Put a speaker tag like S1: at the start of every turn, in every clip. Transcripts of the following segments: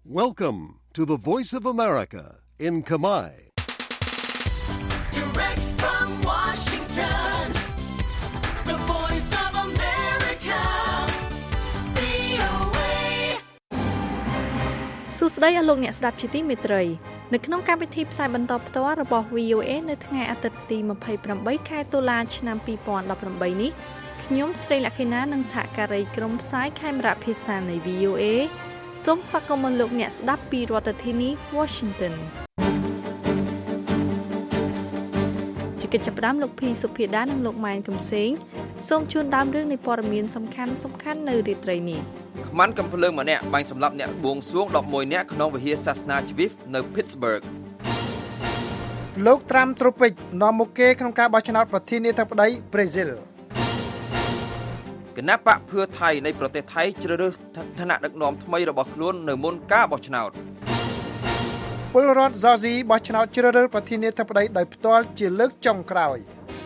S1: Welcome to the Voice of America in Khmer.
S2: Direct from Washington, the Voice of America, VOA.
S3: សួស្តីអស់លោកអ្នកស្ដាប់ជាទីមេត្រីនៅក្នុងកម្មវិធីផ្សាយបន្តផ្ទាល់របស់ VOA នៅថ្ងៃអាទិត្យទី28ខែតុលាឆ្នាំ2018នេះខ្ញុំស្រីលក្ខិណានិងសហការីក្រុមផ្សាយខេមរៈភាសានៃ VOA សូមស្វាគមន៍លោកអ្នកស្ដាប់ពីរដ្ឋធានី Washington ជាកិច្ចចាប់ផ្ដើមលោកភីសុភាដានិងលោកម៉ែនកំសែងសូមជូនដើមរឿងនៃព័ត៌មានសំខាន់នៅរាត្រីនេះ
S4: ខ្មាន់កំភ្លើងម្នាក់បាញ់សម្លាប់អ្នកបួងសួង11នាក់ក្នុងវិហារសាសនាជ្វីហ្វនៅ Pittsburgh
S5: លោកត្រាំត្រូពិចនាំមុខគេក្នុងការបោះឆ្នោតប្រធានាធិបតីប្រេស៊ីល
S4: គណៈបកភឿថៃនៃប្រទេសថៃជ្រើសរើសឋានៈដឹកនាំថ្មីរបស់ខ្លួននៅមុនការបោះឆ្នោត
S5: ពលរដ្ឋហ្សស៊ីបោះឆ្នោតជ្រើសរើសប្រធានាធិបតីដោយផ្ទាល់ជាលើកចុងក្រោយ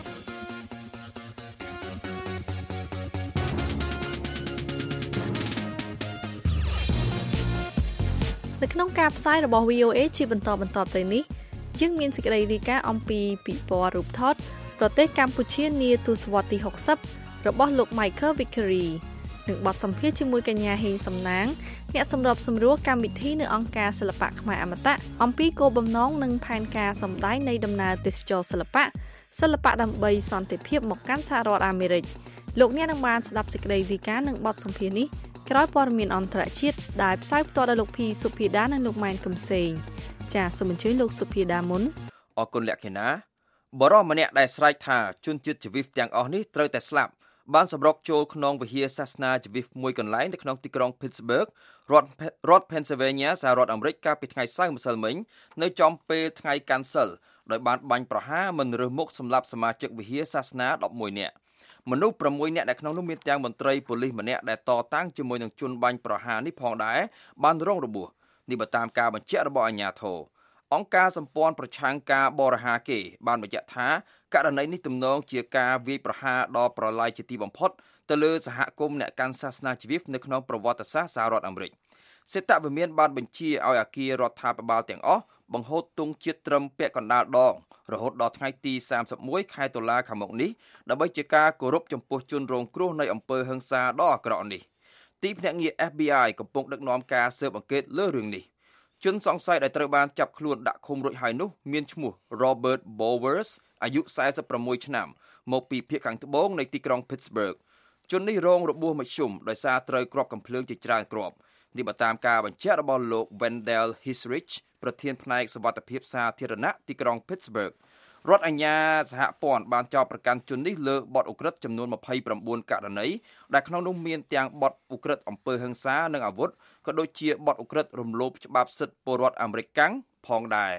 S3: នៅក្នុងការផ្សាយរបស់ VOA ជាបន្តទៅនេះយើងមានសេចក្តីរាយការណ៍អំពីពិព័រណ៍រូបថតប្រទេសកម្ពុជានាទសវត្សរ៍ទី60របស់លោក Michael Vickery និងបទសម្ភាសន៍ជាមួយកញ្ញាហេងសំណាងអ្នកសម្របសម្រួលកម្មវិធីនៅអង្គការសិល្បៈខ្មែរអមតៈអំពីគោលបំណងនិងផែនការសម្ដែងនៃដំណើរទេសចរសិល្បៈដើម្បីសន្តិភាពមកកាន់សហរដ្ឋអាមេរិកលោកអ្នកនឹងបានស្ដាប់សេចក្តីរាយការណ៍និងបទសម្ភាសន៍នេះក្រោយព័ត៌មានអន្តរជាតិដែលផ្សាយផ្ទាល់ដោយលោកភីសុភាដានិងលោកម៉ែនកំសែងចាសសូមអញ្ជើញលោកសុភាដាមុន
S4: អរគុណលក្ខិណាបរិសម្នាក់ដែលស្រែកថាជនជាតិជ្វីហ្វទាំងអស់នេះត្រូវតែស្លាប់បានសម្រុកចូលក្នុងវិហារសាសនាជ្វីហ្វមួយកន្លែងនៅក្នុងទីក្រុង Pittsburgh រដ្ឋ Pennsylvania សហរដ្ឋអាមេរិកកាលពីថ្ងៃសៅរ៍ម្សិលមិញនៅចំពេលថ្ងៃកាន់សិលដោយបានបាញ់ប្រហារមិនរើសមុខសម្រាប់សមាជិកវិហារសាសនា11នាក់មនុស្ស6នាក់ដែលក្នុងនោះមានទាំងមន្ត្រីប៉ូលីសម្នាក់ដែលតតាំងជាមួយនឹងជនបាញ់ប្រហារនេះផងដែរបានរងរបួសនេះបើតាមការបញ្ជាក់របស់អាជ្ញាធរអង្គការសម្ព័ន្ធប្រឆាំងការបរិហាគេបានបញ្ជាក់ថាករណីនេះទំនងជាការវាយប្រហារដ៏ប្រឡាយជាទីបំផុតទៅលើសហគមន៍អ្នកកាន់សាសនាជ្វីហ្វនៅក្នុងប្រវត្តិសាស្ត្រសហរដ្ឋអាមេរិកសេតវិមានបានបញ្ជាឲ្យអគាររដ្ឋាភិបាលទាំងអស់បង្ហូតទង់ជាតិត្រឹមពាក់កណ្ដាលដងរហូតដល់ថ្ងៃទី31ខែតុលាខាងមុខនេះដើម្បីជាការគោរពចំពោះជនរងគ្រោះនៃអំពើហិង្សាដ៏អាក្រក់នេះទីភ្នាក់ងារ FBI កំពុងដឹកនាំការស៊ើបអង្កេតលើរឿងនេះជនសង្ស័យដែលត្រូវបានចាប់ខ្លួនដាក់ឃុំរួចហើយនោះមានឈ្មោះ Robert Bowers អាយុ46ឆ្នាំមកពីភូមិខាងត្បូងនៃទីក្រុង Pittsburgh ជននេះរងរបួសមធ្យមដោយសារត្រូវគ្រាប់កាំភ្លើងជាច្រើនគ្រាប់នេះបើតាមការបញ្ជាក់របស់លោក Wendell Hisrich ប្រធានផ្នែកសុវត្ថិភាពសាធារណៈទីក្រុង Pittsburgh រដ្ឋអាជ្ញាសហព័ន្ធបានចោទប្រកាន់ជននេះលើបទឧក្រិដ្ឋចំនួន29ករណីដែលក្នុងនោះមានទាំងបទឧក្រិដ្ឋអំពើហិង្សានិងអាវុធក៏ដូចជាបទឧក្រិដ្ឋរំលោភច្បាប់សិទ្ធិពលរដ្ឋអាមេរិកកាំងផងដែរ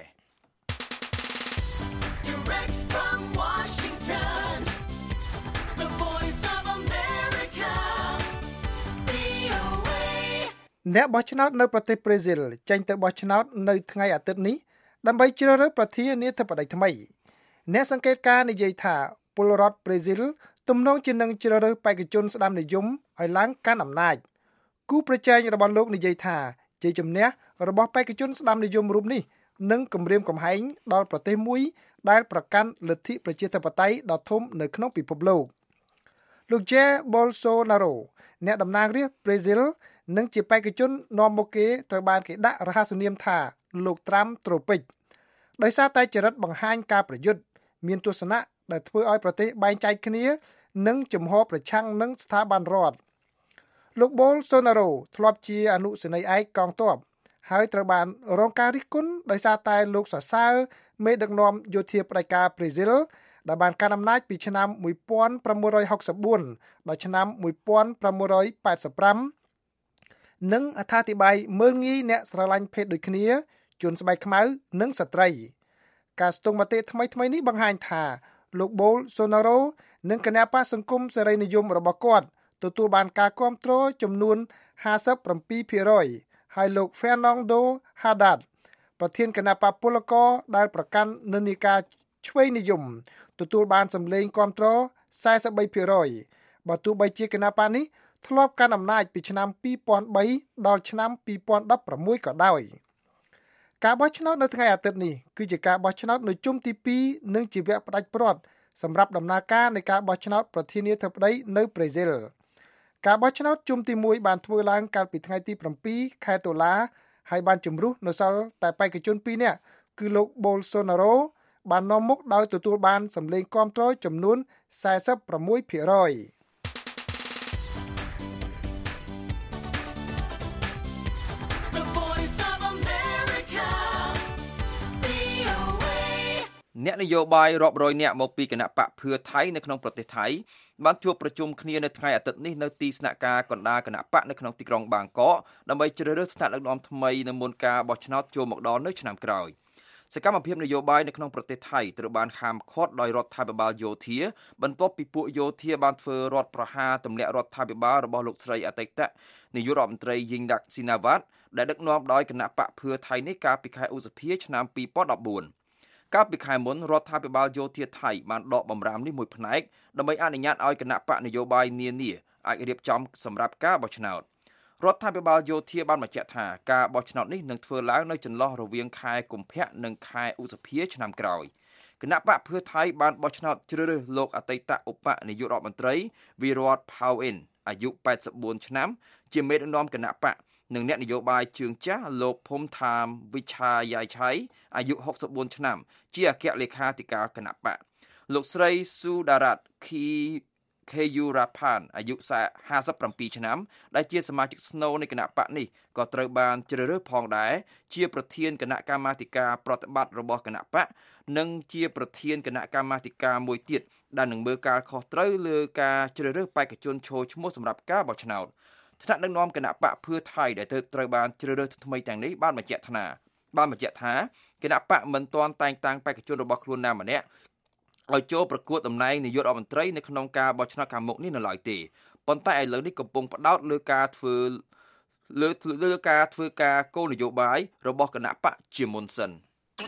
S5: អ្នកបោះឆ្នោតនៅប្រទេសប្រេស៊ីលចេញទៅបោះឆ្នោតនៅថ្ងៃអាទិត្យនេះដើម្បីជ្រើសរើសប្រធានាធិបតីថ្មីអ្នកសង្កេតការណ៍និយាយថាពលរដ្ឋប្រេស៊ីលទំនងជានឹងជ្រើសរើសបេក្ខជនស្ដាំនិយមឲ្យឡើងកាន់អំណាចគូប្រជែងរបស់លោកនិយាយថាជ័យជំនះរបស់បេក្ខជនស្ដាំនិយមរូបនេះនឹងគម្រាមកំហែងដល់ប្រទេសមួយដែលប្រកាន់លទ្ធិប្រជាធិបតេយ្យដ៏ធំនៅក្នុងពិភពលោកលោក Jair Bolsonaro អ្នកតំណាងរាស្ត្រប្រេស៊ីលនិងជាបេក្ខជននាំមុខគេត្រូវបានគេដាក់រហស្សនាមថាលោកត្រាំត្រូពិចដោយសារតែចរិតបង្ហាញការប្រយុទ្ធមានទស្សនៈដែលធ្វើឲ្យប្រទេសបែងចែកគ្នានិងជំហរប្រឆាំងនឹងស្ថាប័នរដ្ឋលោក Bolsonaro ធ្លាប់ជាអនុសេនីយ៍ឯកកងទ័ពហើយត្រូវបានរងការរិះគន់ដោយសារតែលោកសរសើរមេដឹកនាំយោធាផ្ដាច់ការប្រេស៊ីលដែលបានកាន់អំណាចពីឆ្នាំ1964ដល់ឆ្នាំ1985និងអត្ថាធិប្បាយមើលងាយអ្នកស្រឡាញ់ភេទដូចគ្នាជនស្បែកខ្មៅនិងស្ត្រីការស្ទង់មតិថ្មីនេះបង្ហាញថាលោក Bolsonaro និងគណបក្សសង្គមសេរីនិយមរបស់គាត់ទទួលបានការគាំទ្រចំនួន 57% ហើយលោក Fernando Haddad ប្រធានគណបក្សពលករដែលប្រកាន់និន្នាការឆ្វេងនិយមទទួលបានសម្លេងគាំទ្រ 43% បើទោះបីជាគណបក្សនេះធ្លាប់កាន់អំណាចពីឆ្នាំ2003ដល់ឆ្នាំ2016ក៏ដោយការបោះឆ្នោតនៅថ្ងៃអាទិត្យនេះគឺជាការបោះឆ្នោតនៅជុំទី2និងជាវគ្គផ្ដាច់ព្រាត់សម្រាប់ដំណើរការនៃការបោះឆ្នោតប្រធានាធិបតីនៅប្រេស៊ីលការបោះឆ្នោតជុំទី1បានធ្វើឡើងកាលពីថ្ងៃទី7ខែតុលាហើយបានជំរុះនៅសល់តែបេក្ខជន2នាក់គឺលោក Bolsonaro បាននាំមុខដោយទទួលបានសម្លេងគាំទ្រចំនួន 46%
S4: អ្នកនយោបាយរាប់រយនាក់មកពីគណៈបកភឿថៃនៅក្នុងប្រទេសថៃបានជួបប្រជុំគ្នានៅថ្ងៃអាទិត្យនេះនៅទីស្នាក់ការកណ្ដាលគណៈបកនៅក្នុងទីក្រុងបាងកកដើម្បីជ្រើសរើសថ្នាក់ដឹកនាំថ្មីនៅមុនការបោះឆ្នោតចូលមកដល់នៅឆ្នាំក្រោយសកម្មភាពនយោបាយនៅក្នុងប្រទេសថៃត្រូវបានហាមឃាត់ដោយរដ្ឋាភិបាលយោធាបន្ទាប់ពីពួកយោធាបានធ្វើរដ្ឋប្រហារទម្លាក់រដ្ឋាភិបាលរបស់លោកស្រីអតីតនាយករដ្ឋមន្ត្រីយីងដាក់ស៊ីណាវ៉ាត់ដែលដឹកនាំដោយគណៈបកភឿថៃនេះកាលពីខែឧសភាឆ្នាំ2014កាលពីខែមុនរដ្ឋាភិបាលយោធាថៃបានដកបំរាមនេះមួយផ្នែកដើម្បីអនុញ្ញាតឲ្យគណៈបកនយោបាយនានាអាចរៀបចំសម្រាប់ការបោះឆ្នោតរដ្ឋាភិបាលយោធាបានបញ្ជាក់ថាការបោះឆ្នោតនេះនឹងធ្វើឡើងនៅចន្លោះរវាងខែកុម្ភៈនិងខែឧសភាឆ្នាំក្រោយគណៈបកភឿថៃបានបោះឆ្នោតជ្រើសរើសលោកអតីតឧបនាយករដ្ឋមន្ត្រីវីរ៉ាតផៅអ៊ិនអាយុ84ឆ្នាំជាមេដឹកនាំគណៈបកនិងអ្នកនយោបាយជើងចាស់លោកភូមិថាមវិឆាយាយឆៃអាយុ64ឆ្នាំជាអគ្គលេខាធិការគណៈបកលោកស្រីស៊ូដារ៉ាត់ខេយូរ៉ាផានអាយុ57ឆ្នាំដែលជាសមាជិកស្នូលនៃគណៈបកនេះក៏ត្រូវបានជ្រើសរើសផងដែរជាប្រធានគណៈកម្មាធិការប្រតិបត្តិរបស់គណៈបកនិងជាប្រធានគណៈកម្មាធិការមួយទៀតដែលនឹងមើលការខុសត្រូវលើការជ្រើសរើសបេក្ខជនចូលឈ្មោះសម្រាប់ការបោះឆ្នោតថ្នាក់ដឹកនាំគណៈបកភឿថៃដែលត្រូវបានជ្រើសរើសថ្មីទាំងនេះបានបញ្ជាក់ថាគណៈបកមិនទាន់តែងតាំងបេក្ខជនរបស់ខ្លួនណាម្នាក់ឲ្យចូលប្រកួតតំណែងនាយករដ្ឋមន្ត្រីនៅក្នុងការបោះឆ្នោតខាងមុខនេះនៅឡើយទេប៉ុន្តែឥឡូវនេះកំពុងផ្ដោតលើការធ្វើការគោលនយោបាយរបស់គណៈបកជាមុនសិន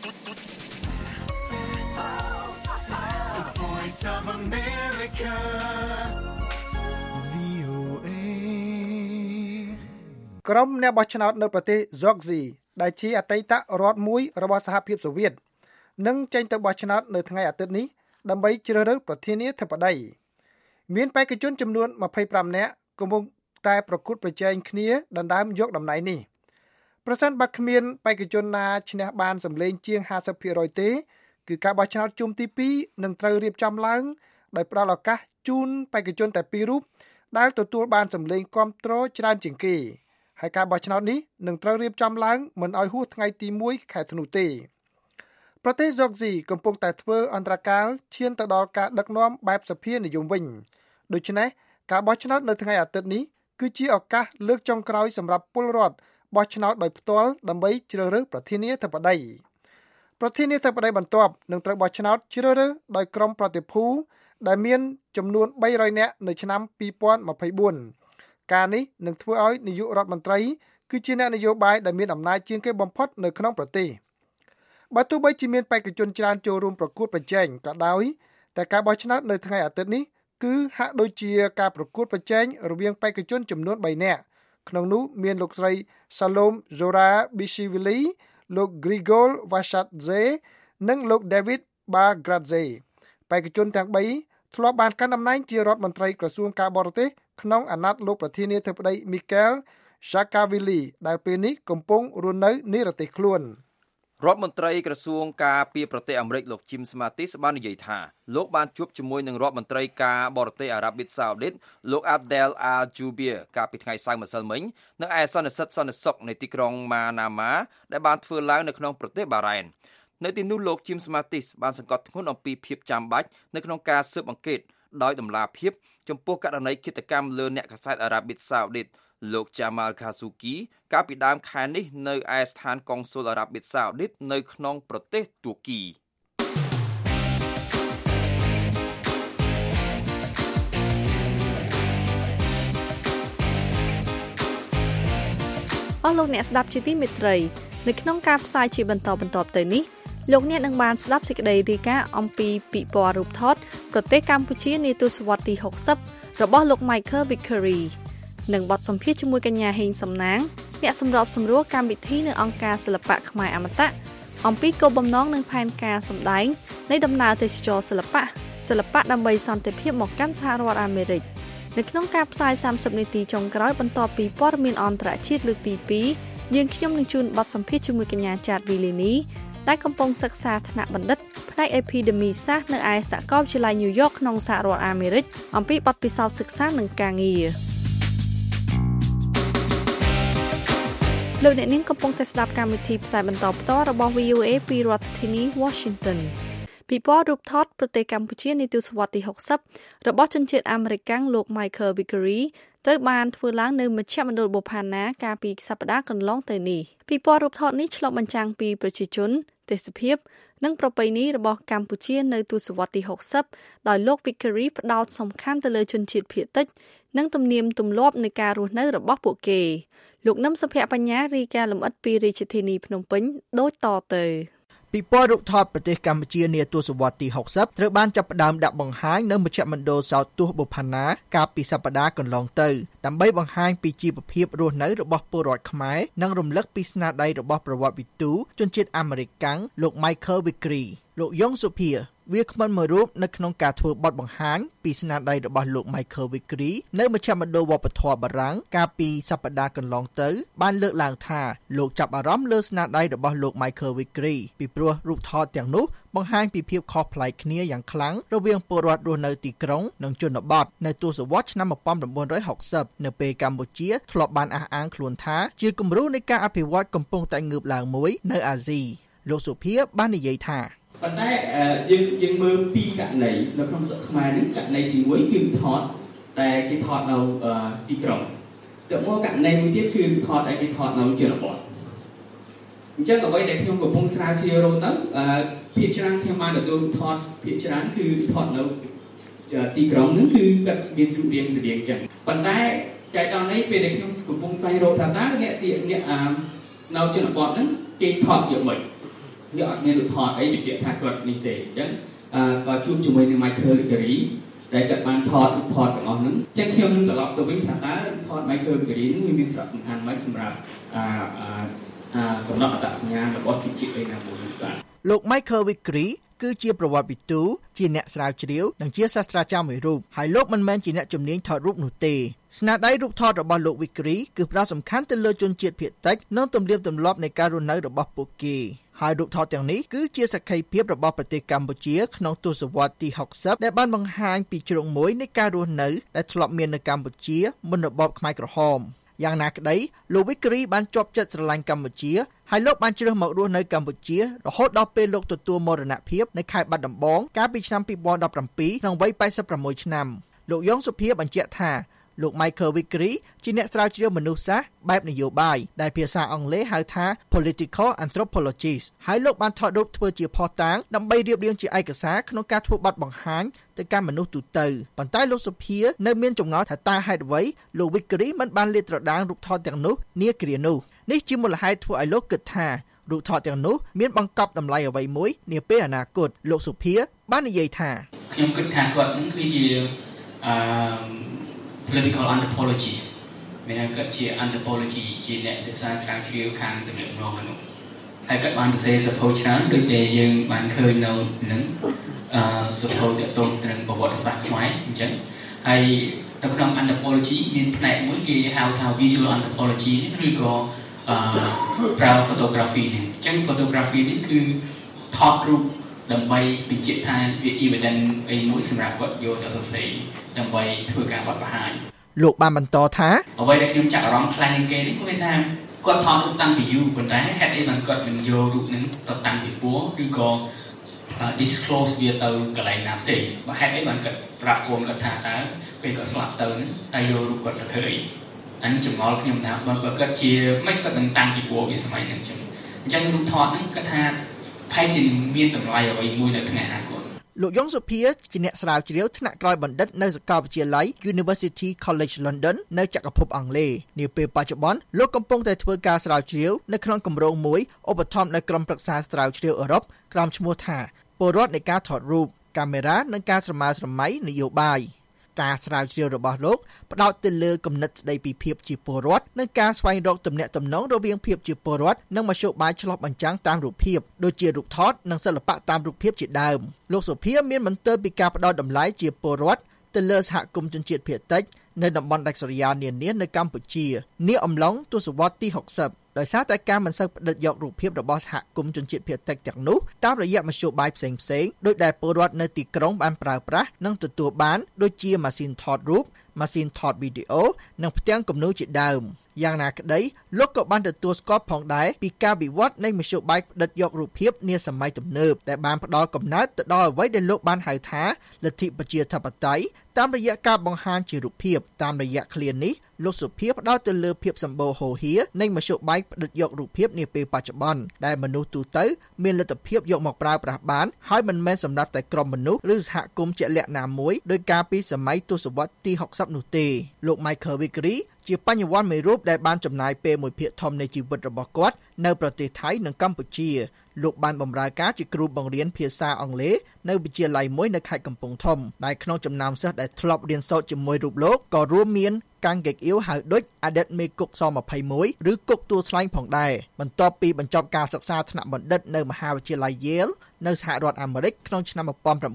S5: ក្រុមអ្នកបោះឆ្នោតនៅប្រទេសហ្សូកស៊ីដែលជាអតីតរដ្ឋមួយរបស់សហភាពសូវៀតនឹងចេញទៅបោះឆ្នោតនៅថ្ងៃអាទិត្យនេះដើម្បីជ្រើសរើសប្រធានាធិបតីមានបេក្ខជនចំនួន25នាក់កំពុងតែប្រកួតប្រជែងគ្នាដណ្ដើមយកតំណែងនេះប្រសិនបើគ្មានបេក្ខជនណាឈ្នះបានសម្លេងជាង 50% ទេគឺការបោះឆ្នោតជុំទី2នឹងត្រូវរៀបចំឡើងដោយផ្ដល់ឱកាសជូនបេក្ខជនតែ2រូបដែលទទួលបានសម្លេងគាំទ្រច្រើនជាងគេហើយការបោះឆ្នោតនេះនឹងត្រូវរៀបចំឡើងមិនឲ្យហួសថ្ងៃទី1ខែធ្នូទេប្រទេសហ្សូកស៊ីកំពុងតែធ្វើអន្តរកាលឈានទៅដល់ការដឹកនាំបែបសភានិយមវិញដូច្នេះការបោះឆ្នោតនៅថ្ងៃអាទិត្យនេះគឺជាឱកាសលើកចុងក្រោយសម្រាប់ពលរដ្ឋបោះឆ្នោតដោយផ្ទាល់ដើម្បីជ្រើសរើសប្រធានាធិបតីបន្ទាប់នឹងត្រូវបោះឆ្នោតជ្រើសរើសដោយក្រុមប្រតិភូដែលមានចំនួន300នាក់នៅឆ្នាំ2024ការនេះនឹងធ្វើឲ្យនាយករដ្ឋមន្ត្រីគឺជាអ្នកនយោបាយដែលមានអំណាចជាងគេបំផុតនៅក្នុងប្រទេសបើទោះបីជាមានបេក្ខជនច្រើនចូលរួមប្រកួតប្រជែងក៏ដោយតែការបោះឆ្នោតនៅថ្ងៃអាទិត្យនេះគឺហាក់ដូចជាការប្រកួតប្រជែងរវាងបេក្ខជនចំនួន3នាក់ក្នុងនោះមានលោកស្រី Salom Zora Bishvili លោក Grigol Vashadze និងលោក David Bagradze បេក្ខជនទាំង3ធ្លាប់បានកាន់តំណែងជារដ្ឋមន្ត្រីក្រសួងការបរទេសក្នុងអាណត្តិលោកប្រធានាធិបតី Michael Saakashvili ដែលពេលនេះកំពុងរស់នៅនិរទេសខ្លួន
S4: រដ្ឋមន្ត្រីក្រសួងការពារប្រទេសអាមេរិកលោក Jim Mattis បាននិយាយថាលោកបានជួបជាមួយនឹងរដ្ឋមន្ត្រីការបរទេសអារ៉ាប៊ីសាអូឌីតលោក Abdel Al-Jubeir កាលពីថ្ងៃសៅរ៍ម្សិលមិញនៅឯសន្និសីទសន្តិសុខនៃទីក្រុង Manama ដែលបានធ្វើឡើងនៅក្នុងប្រទេសបារ៉ែននៅទីនោះលោក Jim Mattis បានសង្កត់ធ្ងន់អំពីភាពចាំបាច់នៅក្នុងការស៊ើបអង្កេតដោយតម្លាភាពចំពោះករណីឃាតកម្មលើអ្នកកាសែតអារ៉ាប៊ីសាអូឌីតលោក Jamal Khashoggi កាលពីដើមខែនេះនៅឯស្ថានកុងស៊ុលអារ៉ាប៊ីសាអូឌីតនៅក្នុងប្រទេសទួគី
S3: អស់លោកអ្នកស្ដាប់ជាទីមេត្រីនៅក្នុងការផ្សាយជាបន្តទៅនេះលោកអ្នកនឹងបានស្ដាប់សេចក្តីរាយការណ៍អំពីពិព័រណ៍រូបថតប្រទេសកម្ពុជានាទសវត្សរ៍ទី60របស់លោក Michael Vickery និងបទសម្ភាសន៍ជាមួយកញ្ញាហេងសំណាងអ្នកសម្របសម្រួលកម្មវិធីនៅអង្គការសិល្បៈខ្មែរអមតៈអំពីគោលបំណងនិងផែនការសម្ដែងនៃដំណើរទេសចរសិល្បៈដើម្បីសន្តិភាពមកកាន់សហរដ្ឋអាមេរិកនៅក្នុងការផ្សាយ30នាទីចុងក្រោយបន្ទាប់ពីព័ត៌មានអន្តរជាតិលើកទី2យើងខ្ញុំនឹងជូនបទសម្ភាសន៍ជាមួយកញ្ញាចាតវីលីនីដែលកំពុងសិក្សាថ្នាក់បណ្ឌិតផ្នែក Epidemi សាស្ត្រនៅឯសាកលវិទ្យាល័យ New York ក្នុងសហរដ្ឋអាមេរិកអំពីបទពិសោធន៍សិក្សានិងការងារលោកអ្នកនាងកំពុងតែស្ដាប់កម្មវិធីផ្សាយបន្តផ្ទាល់របស់ VOA ពីរដ្ឋធានី Washington ពិព័រណ៍រូបថតប្រទេសកម្ពុជានាទសវត្សរ៍ទី60របស់ជនជាតិអាមេរិកាំងលោក Michael Vickery ត្រូវបានធ្វើឡើងនៅមជ្ឈមណ្ឌលបូផាណាកាលពីសប្តាហ៍កន្លងទៅនេះពិព័រណ៍រូបថតនេះឆ្លុះបញ្ចាំងពីប្រជាជនទេសភាពនិងប្រពៃណីរបស់កម្ពុជានៅទសវត្សរ៍ទី60ដោយលោក Vickery ផ្ដោតសំខាន់ទៅលើជនជាតិភាគតិចនិងទំនៀមទម្លាប់នៃការរស់នៅរបស់ពួកគេលោកនឹមសុភ័ក្របញ្ញារាយការណ៍លម្អិតពីរាជធានីភ្នំពេញដូចតទៅ
S6: ពិព័រណ៍រូបថតប្រទេសកម្ពុជានាទសវត្សរ៍ទី60ត្រូវបានចាប់ផ្ដើមដាក់បង្ហាញនៅមជ្ឈមណ្ឌលសោតទស្សន៍បូផាណាកាលពីសប្តាហ៍កន្លងទៅដើម្បីបង្ហាញពីជីវភាពរស់នៅរបស់ពលរដ្ឋខ្មែរនិងរំលឹកពីស្នាដៃរបស់ប្រវត្តិវិទូជនជាតិអាមេរិកាំងលោក Michael Vickery លោកយ៉ងសុភាវាគ្មិនមួយរូបនៅក្នុងការធ្វើបទបង្ហាញពីស្នាដៃរបស់លោក Michael Vickery នៅមជ្ឈមណ្ឌលវប្បធម៌បារាំងកាលពីសប្តាហ៍កន្លងទៅបានលើកឡើងថាលោកចាប់អារម្មណ៍លើស្នាដៃរបស់លោក Michael Vickery ពីព្រោះរូបថតទាំងនោះបង្ហាញពីភាពខុសប្លែកគ្នាយ៉ាងខ្លាំងរវាងពលរដ្ឋរស់នៅទីក្រុងនិងជនបទនៅទសវត្សរ៍ឆ្នាំ1960នៅពេលកម្ពុជាធ្លាប់បានអះអាងខ្លួនថាជាគំរូនៃការអភិវឌ្ឍកំពុងតែងើបឡើងមួយនៅអាស៊ីលោកសុភាបាននិយាយថា
S7: ប៉ុន្តែយើងមើលពីករណីនៅក្នុងស្រុកខ្មែរនេះករណីទី1គឺថតតែគេថតនៅទីក្រុងទៅមកករណីមួយទៀតគឺថតតែគេថតនៅជនបទអញ្ចឹងអ្វីដែលខ្ញុំកំពុងស្រាវជ្រាវរហូតទៅភាគច្រើនខ្ញុំបានទទួលថតភាគច្រើនគឺថតនៅទីក្រុងហ្នឹងគឺគាត់មានរូបរាងស្តៀងអញ្ចឹងប៉ុន្តែចែកដល់នេះពេលដែលខ្ញុំកំពុងស្វែងរកថាតើអ្នកនៅជនបទហ្នឹងគេថតយ៉ាងម៉េចយកអត់មានរូបថតអីបញ្ជាក់ថាគាត់នេះទេអញ្ចឹងក៏ជួបជាមួយនឹង Michael Vickery ដែលគាត់បានថតរូបថតទាំងអស់ហ្នឹងអញ្ចឹងខ្ញុំនឹងត្រឡប់ទៅវិញថាតើថត Michael Vickery នេះមានសារៈសំខាន់ម៉េចសម្រាប់កំណត់អត្តសញ្ញាណរបស់ជនជាតិឯណាមួយបាទ
S6: លោក Michael Vickery គឺជាប្រវត្តិវិទូជាអ្នកស្រាវជ្រាវនិងជាសាស្ត្រាចារ្យមួយរូបហើយលោកមិនមែនជាអ្នកជំនាញថតរូបនោះទេស្នាដៃរូបថតរបស់លោក Vickery គឺផ្ដោតសំខាន់ទៅលើជនជាតិភាគតិចនិងទំនៀមទម្លាប់នៃការរស់នៅរបស់ពួកគេហើយរូបថតទាំងនេះគឺជាសក្ខីភាពរបស់ប្រទេសកម្ពុជាក្នុងទសវត្សរ៍ទី60ដែលបានបង្ហាញពីជ្រុងមួយនៃការរស់នៅដែលធ្លាប់មាននៅកម្ពុជាមុនរបបខ្មែរក្រហមយ៉ាងណាក្តីលោក Vickery បានជាប់ចិត្តស្រឡាញ់កម្ពុជាហើយលោកបានជ្រើសមករស់នៅកម្ពុជារហូតដល់ពេលលោកទទួលមរណភាពនៅខេត្តបាត់ដំបងកាលពីឆ្នាំ2017ក្នុងវ័យ86ឆ្នាំលោកយ៉ងសុភាបញ្ជាក់ថាលោក Michael Vickery ជាអ្នកស្រាវជ្រាវមនុស្សសាស្ត្របែបនយោបាយដែលភាសាអង់គ្លេសហៅថា Political Anthropologist ហើយលោកបានថតរូបធ្វើជាភស្តុតាងដើម្បីរៀបរៀងជាឯកសារក្នុងការធ្វើបទបង្ហាញទៅកាន់មនុស្សទូទៅប៉ុន្តែលោកសុភានៅមានចម្ងល់ថាតើហេតុអ្វីលោក Vickery មិនបានលាតត្រដាងរូបថតទាំងនោះនាគ្រានោះនេះជាមូលហេតុធ្វើឲ្យលោកគិតថារូបថតទាំងនោះមានបង្កប់តម្លៃអ្វីមួយនាពេលអនាគតលោកសុភាបាននិយាយថា
S7: ខ្ញុំគិតថាគាត់នឹងគឺជាpolitical anthropologist មានន័យថាជា anthropology ជាអ្នកសិក្សាស្រាវជ្រាវខាងទំនាក់ទំនងមនុស្សហើយគាត់បានសរសេរសៀវភៅច្រើនដូចតែយើងបានឃើញនៅនឹងសៀវភៅទាក់ទងនឹងប្រវត្តិសាស្ត្រខ្មែរអញ្ចឹងហើយនៅក្នុង anthropology មានផ្នែកមួយគេហៅថា visual anthropology ឬក៏ប្រើ photography នេះអញ្ចឹង photography នេះគឺថតរូបដើម្បីបញ្ជាក់ថាវា evidence អីមួយសម្រាប់គាត់យកទៅសរសេរដើម្បីធ្វើការបទបង្ហាញ
S6: លោកបានបន្តថា
S7: អ្វីដែលខ្ញុំចាប់អារម្មណ៍ខ្លាំងជាងគេនេះគឺថាគាត់ថតរូបតាំងពីយូរប៉ុន្តែហេតុអីបានគាត់មិនយករូបនឹងទៅតាំងពីពួរឬក៏ disclose វាទៅកន្លែងណាផ្សេងបើហេតុអីបានគាត់ប្រាប់កូនគាត់ថាតើពេលគាត់ស្លាប់ទៅហ្នឹងតែយករូបគាត់ទៅធ្វើអីអានេះចម្ងល់ខ្ញុំថាបើគាត់ជាមិនគាត់នឹងតាំងពីពួរវាសម័យហ្នឹងអញ្ចឹងរូបថតហ្នឹងគាត់ថាផែនជាមានតម្លៃអ្វីមួយនៅថ្ងៃអនាគត
S6: លោកយ៉ងសុភាជាអ្នកស្រាវជ្រាវថ្នាក់ក្រោយបណ្ឌិតនៅសាកលវិទ្យាល័យ University College London នៅចក្រភពអង់គ្លេសនាពេលបច្ចុប្បន្នលោកកំពុងតែធ្វើការស្រាវជ្រាវនៅក្នុងគម្រោងមួយឧបត្ថម្ភនៅក្រុមប្រឹក្សាស្រាវជ្រាវអឺរ៉ុបក្រុមឈ្មោះថាពលរដ្ឋនៃការថតរូបកាមេរ៉ានិងការស្រមើស្រមៃនយោបាយការស្រាវជ្រាវរបស់លោកផ្ដោតទៅលើគំនិតស្ដីពីភាពជាពលរដ្ឋនិងការស្វែងរកទំនាក់ទំនងរវាងភាពជាពលរដ្ឋនិងមធ្យោបាយឆ្លុះបញ្ចាំងតាមរូបភាពដូចជារូបថតនិងសិល្បៈតាមរូបភាពជាដើមលោកសុភាមានបន្ទើពីការផ្ដោតតម្លៃជាពលរដ្ឋទៅលើសហគមន៍ជនជាតិភាគតិចនៅតំបន់ដាច់ស្រយាលនានានៅកម្ពុជានាអំឡុងទសវត្សរ៍ទី60ដោយសារតែការមិនសូវផ្ដិតយករូបភាពរបស់សហគមន៍ជនជាតិភាគតិចទាំងនោះតាមរយៈមធ្យោបាយផ្សេងៗដោយដែលពលរដ្ឋនៅទីក្រុងបានប្រើប្រាស់និងទទួលបានដូចជាម៉ាស៊ីនថតរូបម៉ាស៊ីនថតវីដេអូនិងផ្ទាំងគំនូរជាដើមយ៉ាងណាក្តីលោកក៏បានទទួលស្គាល់ផងដែរពីការវិវត្តនៃមធ្យោបាយផ្ដិតយករូបភាពនាសម័យទំនើបដែលបានផ្ដល់កំណើតទៅដល់អ្វីដែលលោកបានហៅថាលទ្ធិប្រជាធិបតេយ្យតាមរយៈការបង្ហាញជារូបភាពតាមរយៈឃ្លានេះលោកសុភាផ្ដោតទៅលើភាពសម្បូរហូរហៀនៃមធ្យោបាយផ្ដិតយករូបភាពនាពេលបច្ចុប្បន្នដែលមនុស្សទូទៅមានលទ្ធភាពយកមកប្រើប្រាស់បានហើយមិនមែនសម្រាប់តែក្រុមមនុស្សឬសហគមន៍ជាក់លាក់ណាមួយដោយការពីសម័យទសវត្សរ៍ទី60នោះទេលោក Michael Vickery ជាបញ្ញវន្តមួយរូបដែលបានចំណាយពេលមួយភាគធំនៃជីវិតរបស់គាត់នៅប្រទេសថៃនិងកម្ពុជាលោកបានបម្រើការជាគ្រូបង្រៀនភាសាអង់គ្លេសនៅវិទ្យាល័យមួយនៅខេត្តកំពង់ធំដែលក្នុងចំណោមសិស្សដែលធ្លាប់រៀនសូត្រជាមួយរូបលោកក៏រួមមានកាំងកេកអ៊ីវហៅដូចអតីតមេគុកស21ឬគុកទួលស្លែងផងដែរបន្ទាប់ពីបញ្ចប់ការសិក្សាថ្នាក់បណ្ឌិតនៅមហាវិទ្យាល័យ Yale នៅសហរដ្ឋអាមេរិកក្នុងឆ្នាំ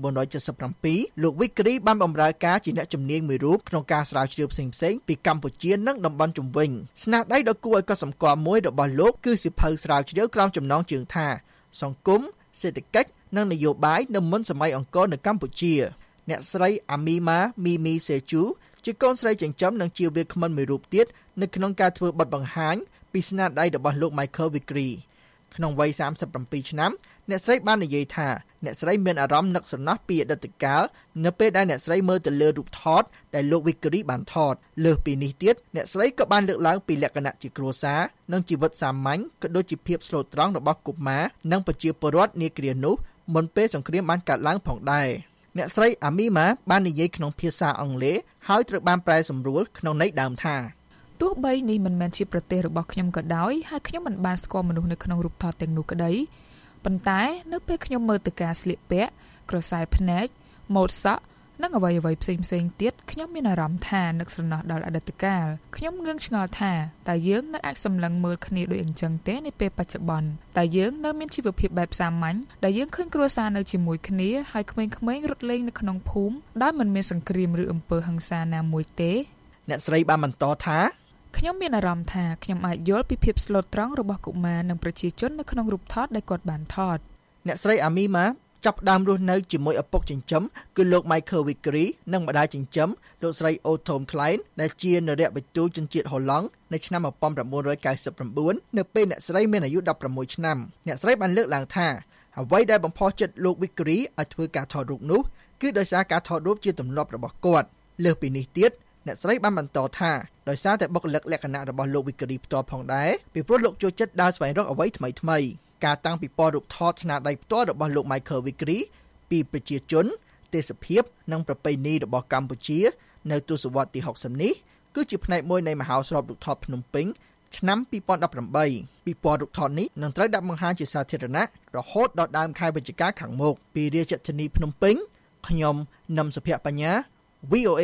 S6: 1977លោក Vickery បានបម្រើការជាអ្នកជំនាញមួយរូបក្នុងការស្រាវជ្រាវផ្សេងៗពីកម្ពុជានិងតំបន់ជុំវិញស្នាដៃដ៏គួរឲ្យកត់សម្គាល់មួយរបស់លោកគឺសៀវភៅស្រាវជ្រាវក្រោមចំណងជើងថាសង្គមសេដ្ឋកិច្ចនិងនយោបាយនៅមុនសម័យអង្គរនៅកម្ពុជាអ្នកស្រី Amima Mimi Sechu ជាកូនស្រីចិញ្ចឹមនិងជាវាគ្មិនមួយរូបទៀតនៅក្នុងការធ្វើបទបង្ហាញពីស្នាដៃរបស់លោក Michael Vickery ក្នុងវ័យ37ឆ្នាំអ្នកស្រីបាននិយាយថាអ្នកស្រីមានអារម្មណ៍នឹកស្រណោះពីអតីតកាលនៅពេលដែលអ្នកស្រីមើលទៅលើរូបថតដែលលោក Vickery បានថតលើសពីនេះទៀតអ្នកស្រីក៏បានលើកឡើងពីលក្ខណៈជាគ្រួសារនិងជីវិតសាមញ្ញក៏ដូចជាភាពស្លូតត្រង់របស់កុមារនិងប្រជាពលរដ្ឋនាគ្រានោះមុនពេលសង្គ្រាមបានកើតឡើងផងដែរអ្នកស្រី Amima បាននិយាយក្នុងភាសាអង់គ្លេសហើយត្រូវបានប្រែសម្រួលក្នុងន័យដើមថា
S8: ទោះបីនេះមិនមែនជាប្រទេសរបស់ខ្ញុំក៏ដោយហើយខ្ញុំមិនបានស្គាល់មនុស្សនៅក្នុងរូបថតទាំងនោះក្តីប៉ុន្តែនៅពេលខ្ញុំមើលទៅការស្លៀកពាក់ក្រសែភ្នែកម៉ូដសក់និងអ្វីៗផ្សេងៗទៀតខ្ញុំមានអារម្មណ៍ថានឹកស្រណោះដល់អតីតកាលខ្ញុំងឿងឆ្ងល់ថាតើយើងនៅអាចសម្លឹងមើលគ្នាដូចអញ្ចឹងទេនាពេលបច្ចុប្បន្នតើយើងនៅមានជីវភាពបែបសាមញ្ញដែលយើងឃើញគ្រួសារនៅជាមួយគ្នាហើយក្មេងៗរត់លេងនៅក្នុងភូមិដោយមិនមានសង្គ្រាមឬអំពើហិង្សាណាមួយទេ
S6: អ្នកស្រីបានបន្តថា
S8: ខ្ញុំមានអារម្មណ៍ថាខ្ញុំអាចយល់ពីភាពស្លូតត្រង់របស់កុមារនិងប្រជាជននៅក្នុងរូបថតដែលគាត់បានថត
S6: អ្នកស្រី Amima ចាប់ផ្ដើមរស់នៅជាមួយឪពុកចិញ្ចឹមគឺលោក Michael Vickery និងម្ដាយចិញ្ចឹមលោកស្រី Otom Klein ដែលជានរបិទូជនជាតិហូឡង់នៅឆ្នាំ1999នៅពេលអ្នកស្រីមានអាយុ16ឆ្នាំអ្នកស្រីបានលើកឡើងថាអ្វីដែលបំផុសចិត្តលោក Vickery ឲ្យធ្វើការថតរូបនោះគឺដោយសារការថតរូបជាទម្លាប់របស់គាត់លើសពីនេះទៀតអ្នកស្រីបានបន្តថាដោយសារតែបុគ្គលិកលក្ខណៈរបស់លោក Vickery ផ្ទាល់ផងដែរពីព្រោះលោកចូលចិត្តដើរស្វែងរកអ្វីថ្មីៗការតាំងពីពណ៌រូបថតស្នាដៃផ្ទាល់របស់លោក Michael Vickery ពីប្រជាជនទេសភាពនិងប្រពៃណីរបស់កម្ពុជានៅទសវត្សរ៍ទី60នេះគឺជាផ្នែកមួយនៃមហោស្រពរូបថតភ្នំពេញឆ្នាំ2018ពីពណ៌រូបថតនេះនឹងត្រូវដាក់បង្ហាញជាសាធារណៈរហូតដល់ដើមខែវិច្ឆិកាខាងមុខពីរាជធានីភ្នំពេញខ្ញុំនឹមសុភ័ក្របញ្ញា VOA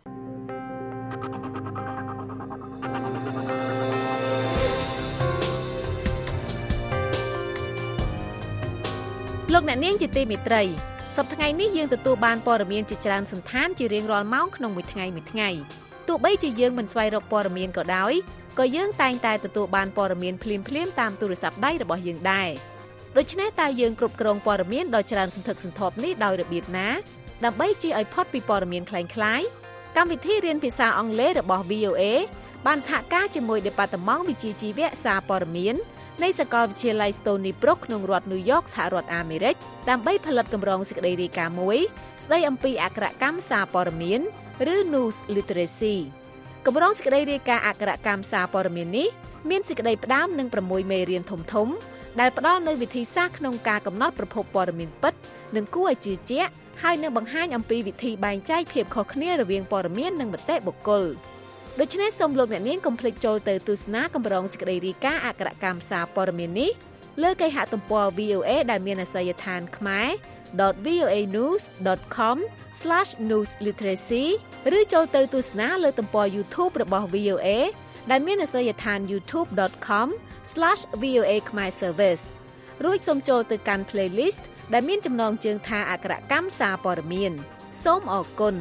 S3: លោកអ្នកនាងជាទីមេត្រីសប្តាហ៍ថ្ងៃនេះយើងទទួលបានព័ត៌មានជាច្រើនសន្តានជារៀងរាល់ម៉ោងក្នុងមួយថ្ងៃទោះបីជាយើងមិនស្វែងរកព័ត៌មានក៏ដោយក៏យើងតែងតែទទួលបានព័ត៌មានភ្លាមៗតាមទូរស័ព្ទដៃរបស់យើងដែរដូច្នេះតើយើងគ្រប់គ្រងព័ត៌មានដ៏ច្រើនសន្ធឹកសន្ធាប់នេះដោយរបៀបណាដើម្បីជៀសឲ្យផុតពីព័ត៌មានคล้ายៗកម្មវិធីរៀនភាសាអង់គ្លេសរបស់ VOA បានសហការជាមួយ Department វិជ្ជាជីវៈសារព័ត៌មាននៃសាកលវិទ្យាល័យ Stony Brook ក្នុងរដ្ឋ New York សហរដ្ឋអាមេរិកដើម្បីផលិតកម្រងសេចក្តីរាយការណ៍មួយស្តីអំពីអក្ខរកម្មសារព័ត៌មានឬ News Literacy កម្រងសេចក្តីរាយការណ៍អក្ខរកម្មសារព័ត៌មាននេះមានសេចក្តីផ្ដើមនឹង6មេរៀនធំៗដែលផ្ដល់នូវវិធីសាស្ត្រក្នុងការកំណត់ប្រភពព័ត៌មានពិតនិងគួរឲ្យជឿជាក់ហើយនឹងបង្ហាញអំពីវិធីបែងចែកភាពខុសគ្នារវាងព័ត៌មាននិងមតិបុគ្គលដូច្នេះសូមលោកអ្នកនាងកុំភ្លេចចូលទៅទស្សនាកម្រងសេចក្តីរាយការណ៍អក្ខរកម្មសារព័ត៌មាននេះលើគេហទំព័រ VOA ដែលមានអាសយដ្ឋានខ្មែរ
S9: www.voanews.com/newsliteracy ឬចូលទៅទស្សនាលើទំព័រ YouTube របស់ VOA ដែលមានអាសយដ្ឋាន youtube.com/VOA Khmer Service រួចសូមចូលទៅកាន់ playlist ដែលមានចំណងជើងថាអក្សរកម្មសារព័ត៌មានសូមអរគុណ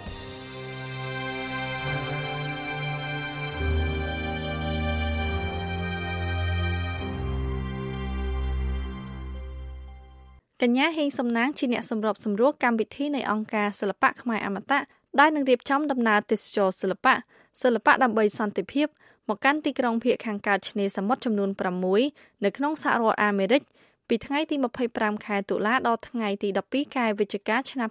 S3: កញ្ញាហេងសំណាងជាអ្នកសម្របសម្រួលកម្មវិធីនៃអង្គការសិល្បៈខ្មែរអមតៈដែលនឹងរៀបចំដំណើរទេសចរសិល្បៈដើម្បីសន្តិភាពមកកាន់ទីក្រុងភាគខាងកើតឆ្នេរសមុទ្រចំនួន6នៅក្នុងសហរដ្ឋអាមេរិកពីថ្ងៃទី25ខែតុលាដល់ថ្ងៃទី12ខែវិច្ឆិកាឆ្នាំ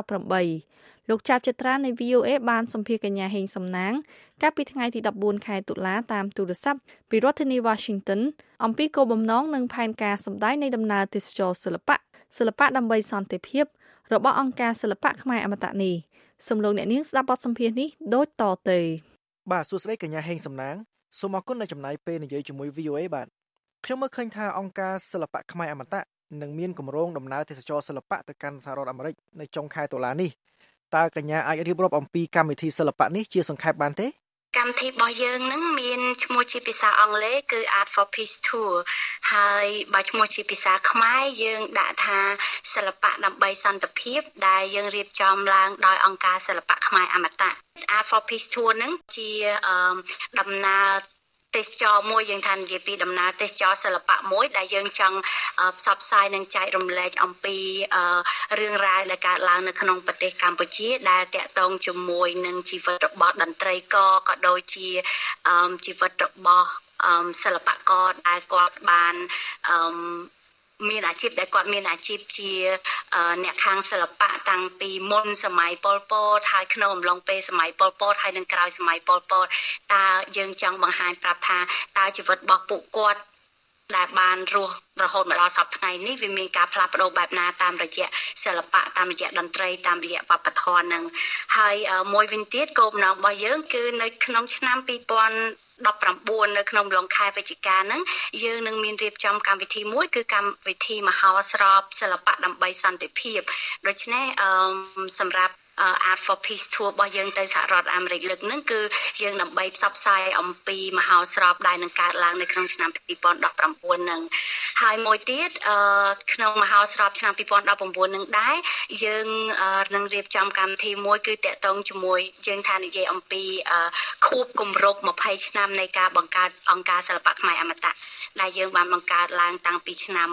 S3: 2018លោកចាប់ចត្រានៃ VOA បានសម្ភាសកញ្ញាហេងសំណាងកាលពីថ្ងៃទី14ខែតុលាតាមទូរស័ព្ទពីរដ្ឋធានី Washington អំពីគោលបំណងនិងផែនការសម្ដែងនៃដំណើរទេសចរសិល្បៈដើម្បីសន្តិភាពរបស់អង្គការសិល្បៈខ្មែរអមតៈនេះសូមលោកអ្នកនាងស្ដាប់បទសម្ភាសន៍នេះដូចតទៅ
S6: បាទសួស្តីកញ្ញាហេងសំណាងសូមអរគុណដែលចំណាយពេលនិយាយជាមួយ VOA បាទខ្ញុំមើលឃើញថាអង្គការសិល្បៈខ្មែរអមតៈនឹងមានគម្រោងដំណើរទេសចរសិល្បៈទៅកាន់សហរដ្ឋអាមេរិកនៅចុងខែតុលានេះតើកញ្ញាអាចរៀបរាប់អំពីកម្មវិធីសិល្បៈនេះជាសង្ខេបបានទេ
S10: កម្មវិធីរបស់យើងនឹងមានឈ្មោះជាភាសាអង់គ្លេសគឺ Art for Peace Tour ហើយបើឈ្មោះជាភាសាខ្មែរយើងដាក់ថាសិល្បៈដើម្បីសន្តិភាពដែលយើងរៀបចំឡើងដោយអង្គការសិល្បៈខ្មែរអមតៈ Art for Peace Tour នឹងជាដំណើរទេសចរមួយយើងថានិយាយពីដំណើរទេសចរសិល្បៈមួយដែលយើងចង់ផ្សព្វផ្សាយនិងចែករំលែកអំពីរឿងរ៉ាវដែលកើតឡើងនៅក្នុងប្រទេសកម្ពុជាដែលតាក់ទងជាមួយនឹងជីវិតរបស់តន្ត្រីករក៏ដូចជាជីវិតរបស់សិល្បករដែលគាត់បានមានអាជីពដែលគាត់មានអាជីពជាអ្នកខាងសិល្បៈតាំងពីមុនសម័យប៉ុលពតហើយក្នុងអំឡុងពេលសម័យប៉ុលពតហើយនឹងក្រោយសម័យប៉ុលពតតើយើងចង់បង្ហាញប្រាប់ថាតើជីវិតរបស់ពួកគាត់ដែលបានរស់រហូតមកដល់សប្តាហ៍ថ្ងៃនេះវាមានការផ្លាស់ប្ដូរបែបណាតាមរយៈសិល្បៈតាមរយៈតន្ត្រីតាមរយៈវប្បធម៌នឹងហើយមួយវិញទៀតគោលបំណងរបស់យើងគឺនៅក្នុងឆ្នាំ2019នៅក្នុងអំឡុងខែវិច្ឆិកាហ្នឹងយើងនឹងមានរៀបចំកម្មវិធីមួយគឺកម្មវិធីមហោស្រពសិល្បៈដើម្បីសន្តិភាពដូច្នេះសម្រាប់Art for Peace Tour របស់យើងទៅសហរដ្ឋអាមេរិកលើកហ្នឹងគឺយើងដើម្បីផ្សព្វផ្សាយអំពីមហោស្រពដែលនឹងកើតឡើងនៅក្នុងឆ្នាំ2019ហ្នឹងហើយមួយទៀតក្នុងមហោស្រពឆ្នាំ2019ហ្នឹងដែរយើងនឹងរៀបចំកម្មវិធីមួយគឺតាក់ទងជាមួយយើងថានិយាយអំពីខួបគម្រប់20ឆ្នាំនៃការបង្កើតអង្គការសិល្បៈខ្មែរអមតៈដែលយើងបានបង្កើតឡើងតាំងពីឆ្នាំ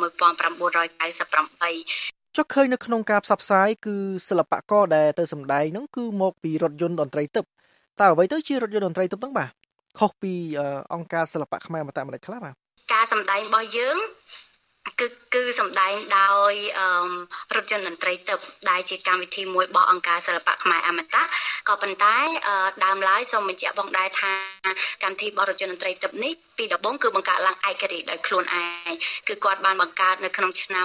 S10: 1998
S6: ចុះឃើញនៅក្នុងការផ្សព្វផ្សាយគឺសិល្បករដែលទៅសម្ដែងហ្នឹងគឺមកពីរថយន្តតន្ត្រីទឹកតើអ្វីទៅជារថយន្តតន្ត្រីទឹកហ្នឹងបាទខុសពីអង្គការសិល្បៈខ្មែរអមតៈម្ដេចខ្លះបាទ
S10: ការសម្ដែងរបស់យើងគឺសម្ដែងដោយរថយន្តតន្ត្រីទឹកដែលជាកម្មវិធីមួយរបស់អង្គការសិល្បៈខ្មែរអមតៈក៏ប៉ុន្តែដើមឡើយសូមបញ្ជាក់បងដែរថាកម្មវិធីរបស់រថយន្តតន្ត្រីទឹកនេះពីដំបូងគឺបង្កើតឡើងឯករាជ្យដោយខ្លួនឯងគឺគាត់បានបង្កើតនៅក្នុងឆ្នាំ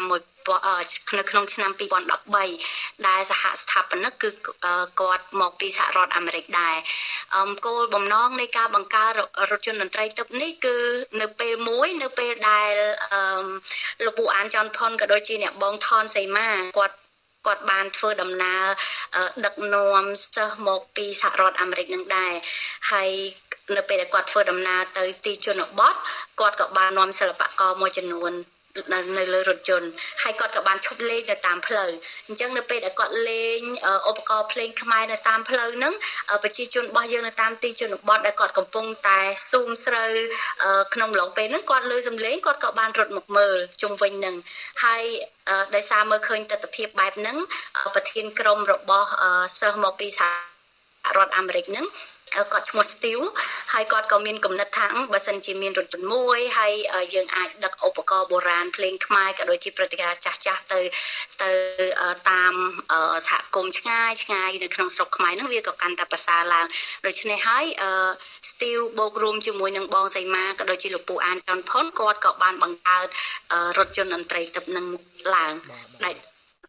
S10: 2013ដែលសហស្ថាបនិកគឺគាត់មកពីសហរដ្ឋអាមេរិកដែរគោលបំណងនៃការបង្កើតរថយន្តតន្ត្រីទឹកនេះគឺនៅពេលដែលលោកពូអានច័ន្ទផុនក៏ដូចជាអ្នកបងថនសីមាគាត់បានធ្វើដំណើរដឹកនាំសិស្សមកពីសហរដ្ឋអាមេរិកនឹងដែរហើយនៅពេលដែលគាត់ធ្វើដំណើរទៅទីជនបទគាត់ក៏បាននាំសិល្បករមួយចំនួននៅលើរថយន្តហើយគាត់ក៏បានឈប់លេងនៅតាមផ្លូវអញ្ចឹងនៅពេលដែលគាត់លេងឧបករណ៍ភ្លេងខ្មែរនៅតាមផ្លូវហ្នឹងប្រជាជនរបស់យើងនៅតាមទីជនបទដែលគាត់កំពុងតែស្ទូងស្រូវក្នុងឡុងពេលហ្នឹងគាត់លើសំឡេងគាត់ក៏បានរត់មកមើលជុំវិញហ្នឹងហើយដោយសារមើលឃើញទស្សនវិជ្ជាបែបហ្នឹងប្រធានក្រុមរបស់សិស្សមកពីសហរដ្ឋអាមេរិកហ្នឹងគាត់ឈ្មោះ Steve ហើយគាត់ក៏មានគំនិតថាបើសិនជាមានរថយន្តមួយហើយយើងអាចដឹកឧបករណ៍បុរាណភ្លេងខ្មែរក៏ដូចជាព្រឹត្តិការណ៍ចាស់ៗទៅតាមសហគមន៍ឆ្ងាយនៅក្នុងស្រុកខ្មែរហ្នឹងវាក៏កាន់តែប្រសើរឡើងដូច្នេះហើយSteve បូករួមជាមួយនឹងបងសីមាក៏ដូចជាលោកពូអានច័ន្ទផុនគាត់ក៏បានបង្កើតរថយន្តតន្ត្រីទឹកនឹងឡើង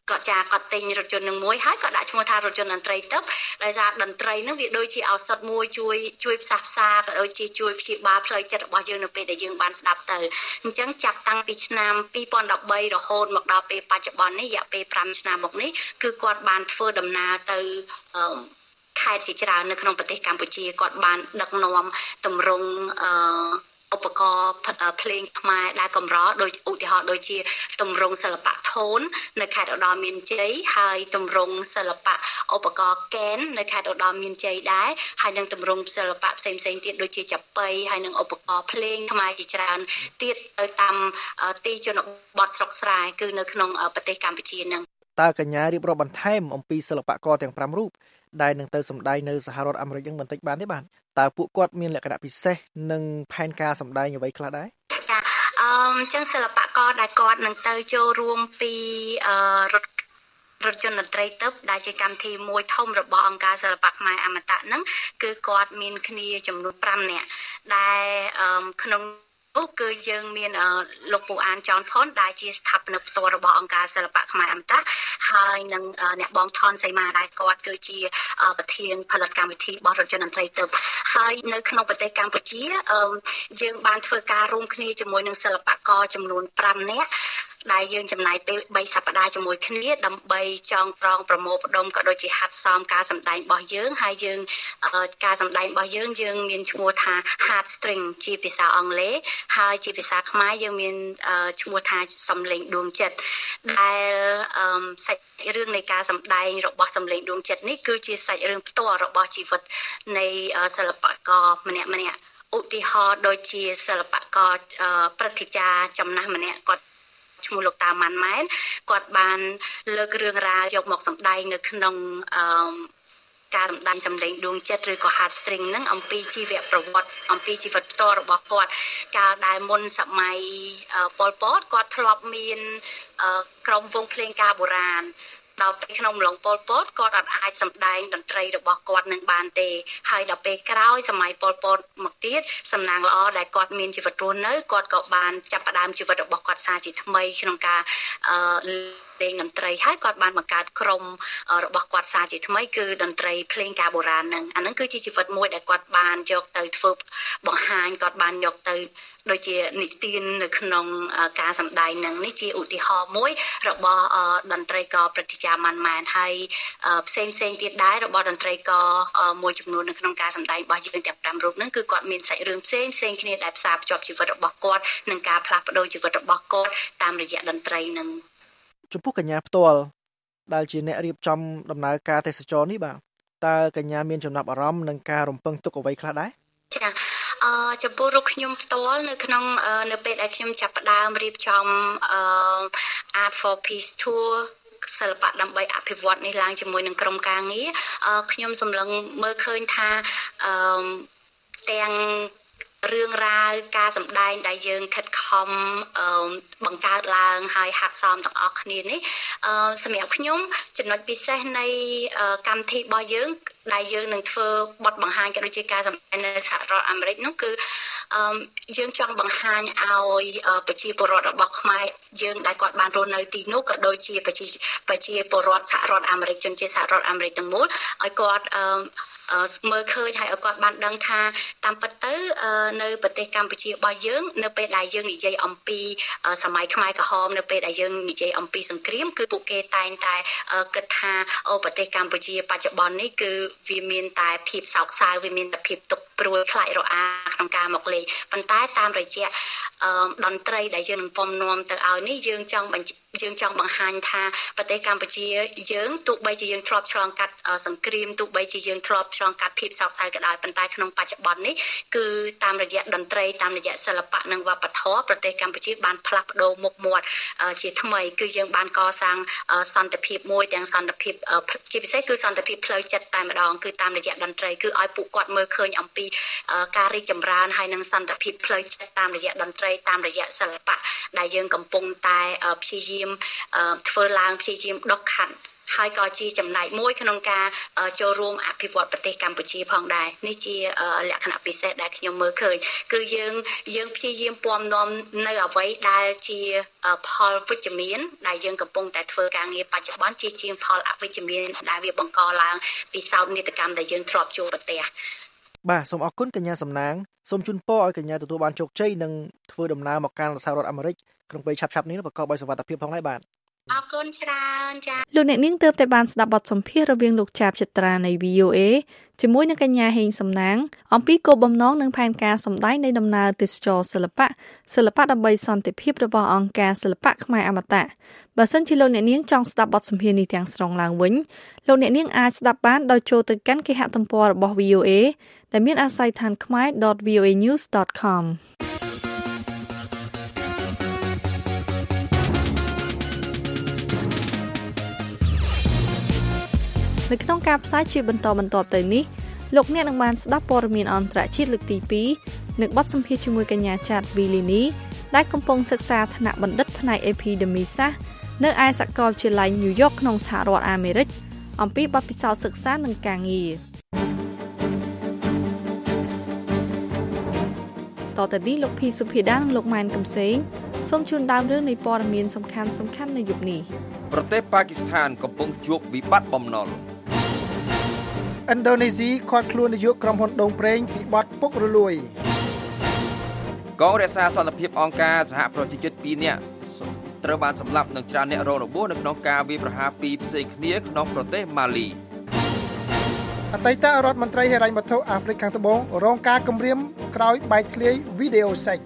S10: គាត់ទិញរថយន្តនឹងមួយហើយគាត់ដាក់ឈ្មោះថារថយន្តតន្ត្រីទឹកដោយសារតន្ត្រីនឹងវាដូចជាឱសថមួយជួយផ្សះផ្សាក៏ដូចជាជួយព្យាបាលផ្លូវចិត្តរបស់យើងនៅពេលដែលយើងបានស្ដាប់ទៅអញ្ចឹងចាប់តាំងពីឆ្នាំ2013រហូតមកដល់ពេលបច្ចុប្បន្ននេះរយៈពេល5ឆ្នាំមកនេះគឺគាត់បានធ្វើដំណើរទៅខេត្តជាច្រើននៅក្នុងប្រទេសកម្ពុជាគាត់បានដឹកនាំទម្រង់ឧបករណ៍ភ្លេងខ្មែរដែលកម្រដោយឧទាហរណ៍ដូចជាទម្រង់សិល្បៈធូននៅខេត្តឧត្តរមានជ័យហើយទម្រង់សិល្បៈឧបករណ៍កែននៅខេត្តឧត្តរមានជ័យដែរហើយនឹងទម្រង់សិល្បៈផ្សេងៗទៀតដូចជាចាប៉ីហើយនឹងឧបករណ៍ភ្លេងខ្មែរជាច្រើនទៀតទៅតាមទីជនបទស្រុកស្រែគឺនៅក្នុងប្រទេសកម្ពុជានឹង
S5: តើកញ្ញារៀបរាប់បន្ថែមអំពីសិល្បករទាំង5រូបដែលនឹងទៅសម្ដែងនៅសហរដ្ឋអាមេរិកនឹងបន្តិចបានទេបាទតើពួកគាត់មានលក្ខណៈពិសេសនិងផែនការសម្ដែងអ្វីខ្លះដែរ
S10: ចឹងសិល្បករដែលគាត់នឹងទៅចូលរួមពីរថយន្តតន្ត្រីទឹកដែលជាកម្មវិធីមួយធំរបស់អង្គការសិល្បៈខ្មែរអមតៈហ្នឹងគឺគាត់មានគ្នាចំនួន5នាក់ដែលក្នុងនោះគឺយើងមានលោកពូអានចនផុនដែលជាស្ថាបនិកផ្ទាល់របស់អង្គការសិល្បៈខ្មែរអមតៈហើយនឹងអ្នកបងថនសីមាដែលគាត់គឺជាប្រធានផលិតកម្មវិធីរបស់រថយន្តតន្ត្រីទឹកហើយនៅក្នុងប្រទេសកម្ពុជាយើងបានធ្វើការរួមគ្នាជាមួយនឹងសិល្បករចំនួន5នាក់ដែលយើងចំណាយពេល3សប្តាហ៍ជាមួយគ្នាដើម្បីចងក្រងប្រមូលផ្ដុំក៏ដូចជាហាត់សមការសម្ដែងរបស់យើងហើយយើងការសម្ដែងរបស់យើងមានឈ្មោះថា Heart String ជាភាសាអង់គ្លេសហើយជាភាសាខ្មែរយើងមានឈ្មោះថាសំឡេងដួងចិត្តដែលសាច់រឿងនៃការសម្ដែងរបស់សំឡេងដួងចិត្តនេះគឺជាសាច់រឿងផ្ទាល់របស់ជីវិតនៃសិល្បករម្នាក់ឧទាហរណ៍ដូចជាសិល្បករព្រឹទ្ធាចារ្យចំណាស់ម្នាក់គាត់ឈ្មោះលោកតាម៉ាន់ម៉ែនគាត់បានលើករឿងរ៉ាវយកមកសម្ដែងនៅក្នុងការសម្ដែងសម្លេងដួងចិត្តឬក៏ Heart String ហ្នឹងអំពីជីវប្រវត្តិអំពីជីវិតផ្ទាល់របស់គាត់កាលដែលមុនសម័យប៉ុលពតគាត់ធ្លាប់មានក្រុមវង់ភ្លេងការបុរាណដល់ពេលក្នុងអំឡុងប៉ុលពតគាត់អាចសម្ដែងតន្ត្រីរបស់គាត់នឹងបានទេហើយដល់ពេលក្រោយសម័យប៉ុលពតមកទៀតសំណាងល្អដែលគាត់មានជីវិតរស់នៅគាត់ក៏បានចាប់ផ្ដើមជីវិតរបស់គាត់សារជាថ្មីក្នុងការលេងតន្ត្រីហើយគាត់បានបង្កើតក្រុមរបស់គាត់សារជាថ្មីគឺតន្ត្រីភ្លេងការបុរាណហ្នឹងអាហ្នឹងគឺជាជីវិតមួយដែលគាត់បានយកទៅធ្វើបង្ហាញគាត់បានយកទៅដូចជានិទាននៅក្នុងការសម្ដែងនឹងនេះជាឧទាហរណ៍មួយរបស់តន្ត្រីករព្រឹទ្ធាចារ្យម៉ាន់ម៉ែនហើយផ្សេងទៀតដែររបស់តន្ត្រីករមួយចំនួននៅក្នុងការសម្ដែងរបស់យើងទាំង5រូបហ្នឹងគឺគាត់មានសាច់រឿងផ្សេងគ្នាដែលផ្សារភ្ជាប់ជីវិតរបស់គាត់និងការផ្លាស់ប្ដូរជីវិតរបស់គាត់តាមរយៈតន្ត្រីនឹង
S5: ចំពោះកញ្ញាផ្ទាល់ដែលជាអ្នករៀបចំដំណើរការទេសចរនេះបាទតើកញ្ញាមានចំណាប់អារម្មណ៍នឹងការរំពឹងទុកអ្វីខ្លះដែរ
S10: ចាចំពោះរូបខ្ញុំផ្ទាល់នៅក្នុងនៅពេលដែលខ្ញុំចាប់ផ្ដើមរៀបចំ Art for Peace Tour សិល្បៈដើម្បីអភិវឌ្ឍនេះឡើងជាមួយនឹងក្រុមការងារខ្ញុំសម្លឹងមើលឃើញថាទាំងរឿងរ៉ាវការសម្ដែងដែលយើងខិតខំបង្កើតឡើងហើយហាត់សមទាំងអស់គ្នានេះសម្រាប់ខ្ញុំចំណុចពិសេសនៃកម្មវិធីរបស់យើងដែលយើងនឹងធ្វើបទបង្ហាញក៏ដូចជាការសម្ដែងនៅសហរដ្ឋអាមេរិកនោះគឺយើងចង់បង្ហាញឲ្យប្រជាពលរដ្ឋរបស់ខ្មែរយើងដែលគាត់បានរស់នៅទីនោះក៏ដូចជាប្រជាពលរដ្ឋសហរដ្ឋអាមេរិកជនជាតិសហរដ្ឋអាមេរិកទាំងមូលឲ្យគាត់មើលឃើញហើយឲ្យគាត់បានដឹងថាតាមពិតទៅនៅប្រទេសកម្ពុជារបស់យើងនៅពេលដែលយើងនិយាយអំពីសម័យខ្មែរក្រហមនៅពេលដែលយើងនិយាយអំពីសង្គ្រាមគឺពួកគេតែងតែគិតថាប្រទេសកម្ពុជាបច្ចុប្បន្ននេះគឺវាមានតែភាពសោកសៅវាមានតែភាពទុក្ខព្រួយខ្លាចរអាក្នុងការមកលេងប៉ុន្តែតាមរយៈតន្ត្រីដែលយើងនឹងពំនាំទៅឲ្យនេះយើងចង់បង្ហាញថាប្រទេសកម្ពុជាយើងទោះបីជាយើងធ្លាប់ឆ្លងកាត់សង្គ្រាមទោះបីជាយើងធ្លាប់ឆ្លងកាត់ភាពសោកសៅក៏ដោយប៉ុន្តែក្នុងបច្ចុប្បន្ននេះគឺតាមរយៈតន្ត្រីតាមរយៈសិល្បៈនិងវប្បធម៌ប្រទេសកម្ពុជាបានផ្លាស់ប្ដូរមុខមាត់ជាថ្មីគឺយើងបានកសាងសន្តិភាពមួយទាំងសន្តិភាពជាពិសេសគឺសន្តិភាពផ្លូវចិត្តតែម្ដងគឺតាមរយៈតន្ត្រីគឺឲ្យពួកគាត់មើលឃើញអំពីការរីកចម្រើនហើយនិងសន្តិភាពផ្លូវចិត្តតាមរយៈតន្ត្រីតាមរយៈសិល្បៈដែលយើងកំពុងតែព្យាយាមធ្វើឡើងព្យាយាមដុសខាត់ហើយក៏ជាចំណែកមួយក្នុងការចូលរួមអភិវឌ្ឍប្រទេសកម្ពុជាផងដែរនេះជាលក្ខណៈពិសេសដែលខ្ញុំមើលឃើញគឺយើងព្យាយាមពំនាំនៅអ្វីដែលជាផលវិជ្ជមានដែលយើងកំពុងតែធ្វើការងារបច្ចុប្បន្នជាងផលអវិជ្ជមានដែលវាបង្កឡើងពីសោកនាដកម្មដែលយើងធ្លាប់ជួបប្រទះ
S5: បាទសូមអរគុណកញ្ញាសំណាងសូមជូនពរឲ្យកញ្ញាទទួលបានជោគជ័យនិងធ្វើដំណើរមកកាន់សហរដ្ឋអាមេរិកក្នុងពេលឆាប់ៗនេះប្រកបដោយសុវត្ថិភាពផងដែរបាទ
S10: អរគុណច្រើនចា៎
S3: លោកអ្នកនាងទើបតែបានស្ដាប់បទសម្ភាសន៍រវាងលោកចាបចត្រានៃ VOA ជាមួយនឹងកញ្ញាហេងសំណាងអំពីគោលបំណងនិងផែនការសម្ដែងនៃដំណើរទេសចរសិល្បៈដើម្បីសន្តិភាពរបស់អង្គការសិល្បៈខ្មែរអមតៈបើសិនជាលោកអ្នកនាងចង់ស្ដាប់បទសម្ភាសន៍នេះទាំងស្រុងឡើងវិញលោកអ្នកនាងអាចស្ដាប់បានដោយចូលទៅកាន់គេហទំព័ររបស់ VOA ដែលមានអាស័យដ្ឋានkhmer.voanews.comនៅក្នុងការផ្សាយជាបន្តទៅនេះលោកអ្នកនឹងបានស្ដាប់ព័ត៌មានអន្តរជាតិលើកទី2និងបទសម្ភាសន៍ជាមួយកញ្ញាចាតវីលីនីដែលកំពុងសិក្សាថ្នាក់បណ្ឌិតផ្នែក Epidemic សាស្ត្រនៅឯសាកលវិទ្យាល័យ New York ក្នុងសហរដ្ឋអាមេរិកអំពីបទពិសោធន៍សិក្សានិងការងារតទៅនេះលោកភីសុភាដានិងលោកម៉ែនកំសែងសូមជូនដើមរឿងនៃព័ត៌មានសំខាន់នៅយុគនេះ
S4: ប្រទេសប៉ាគីស្ថានកំពុងជួបវិបត្តិបំណុល
S5: ឥណ្ឌូនេស៊ីឃាត់ខ្លួននាយកក្រុមហ៊ុនដូងប្រេងពីបទពុករលួយក
S4: ងរក្សាសន្តិភាពអង្គការសហប្រជាជាតិ2នាក់ត្រូវបានសម្លាប់និងច្រើនអ្នករងរបួសនៅក្នុងការវាយប្រហារពីរផ្សេងគ្នាក្នុងប្រទេសម៉ាលី
S5: អតីតរដ្ឋមន្ត្រីហិរញ្ញវត្ថុអាហ្វ្រិកខាងត្បូងរងការគំរាមក្រោយបែកធ្លាយវីដេអូសេក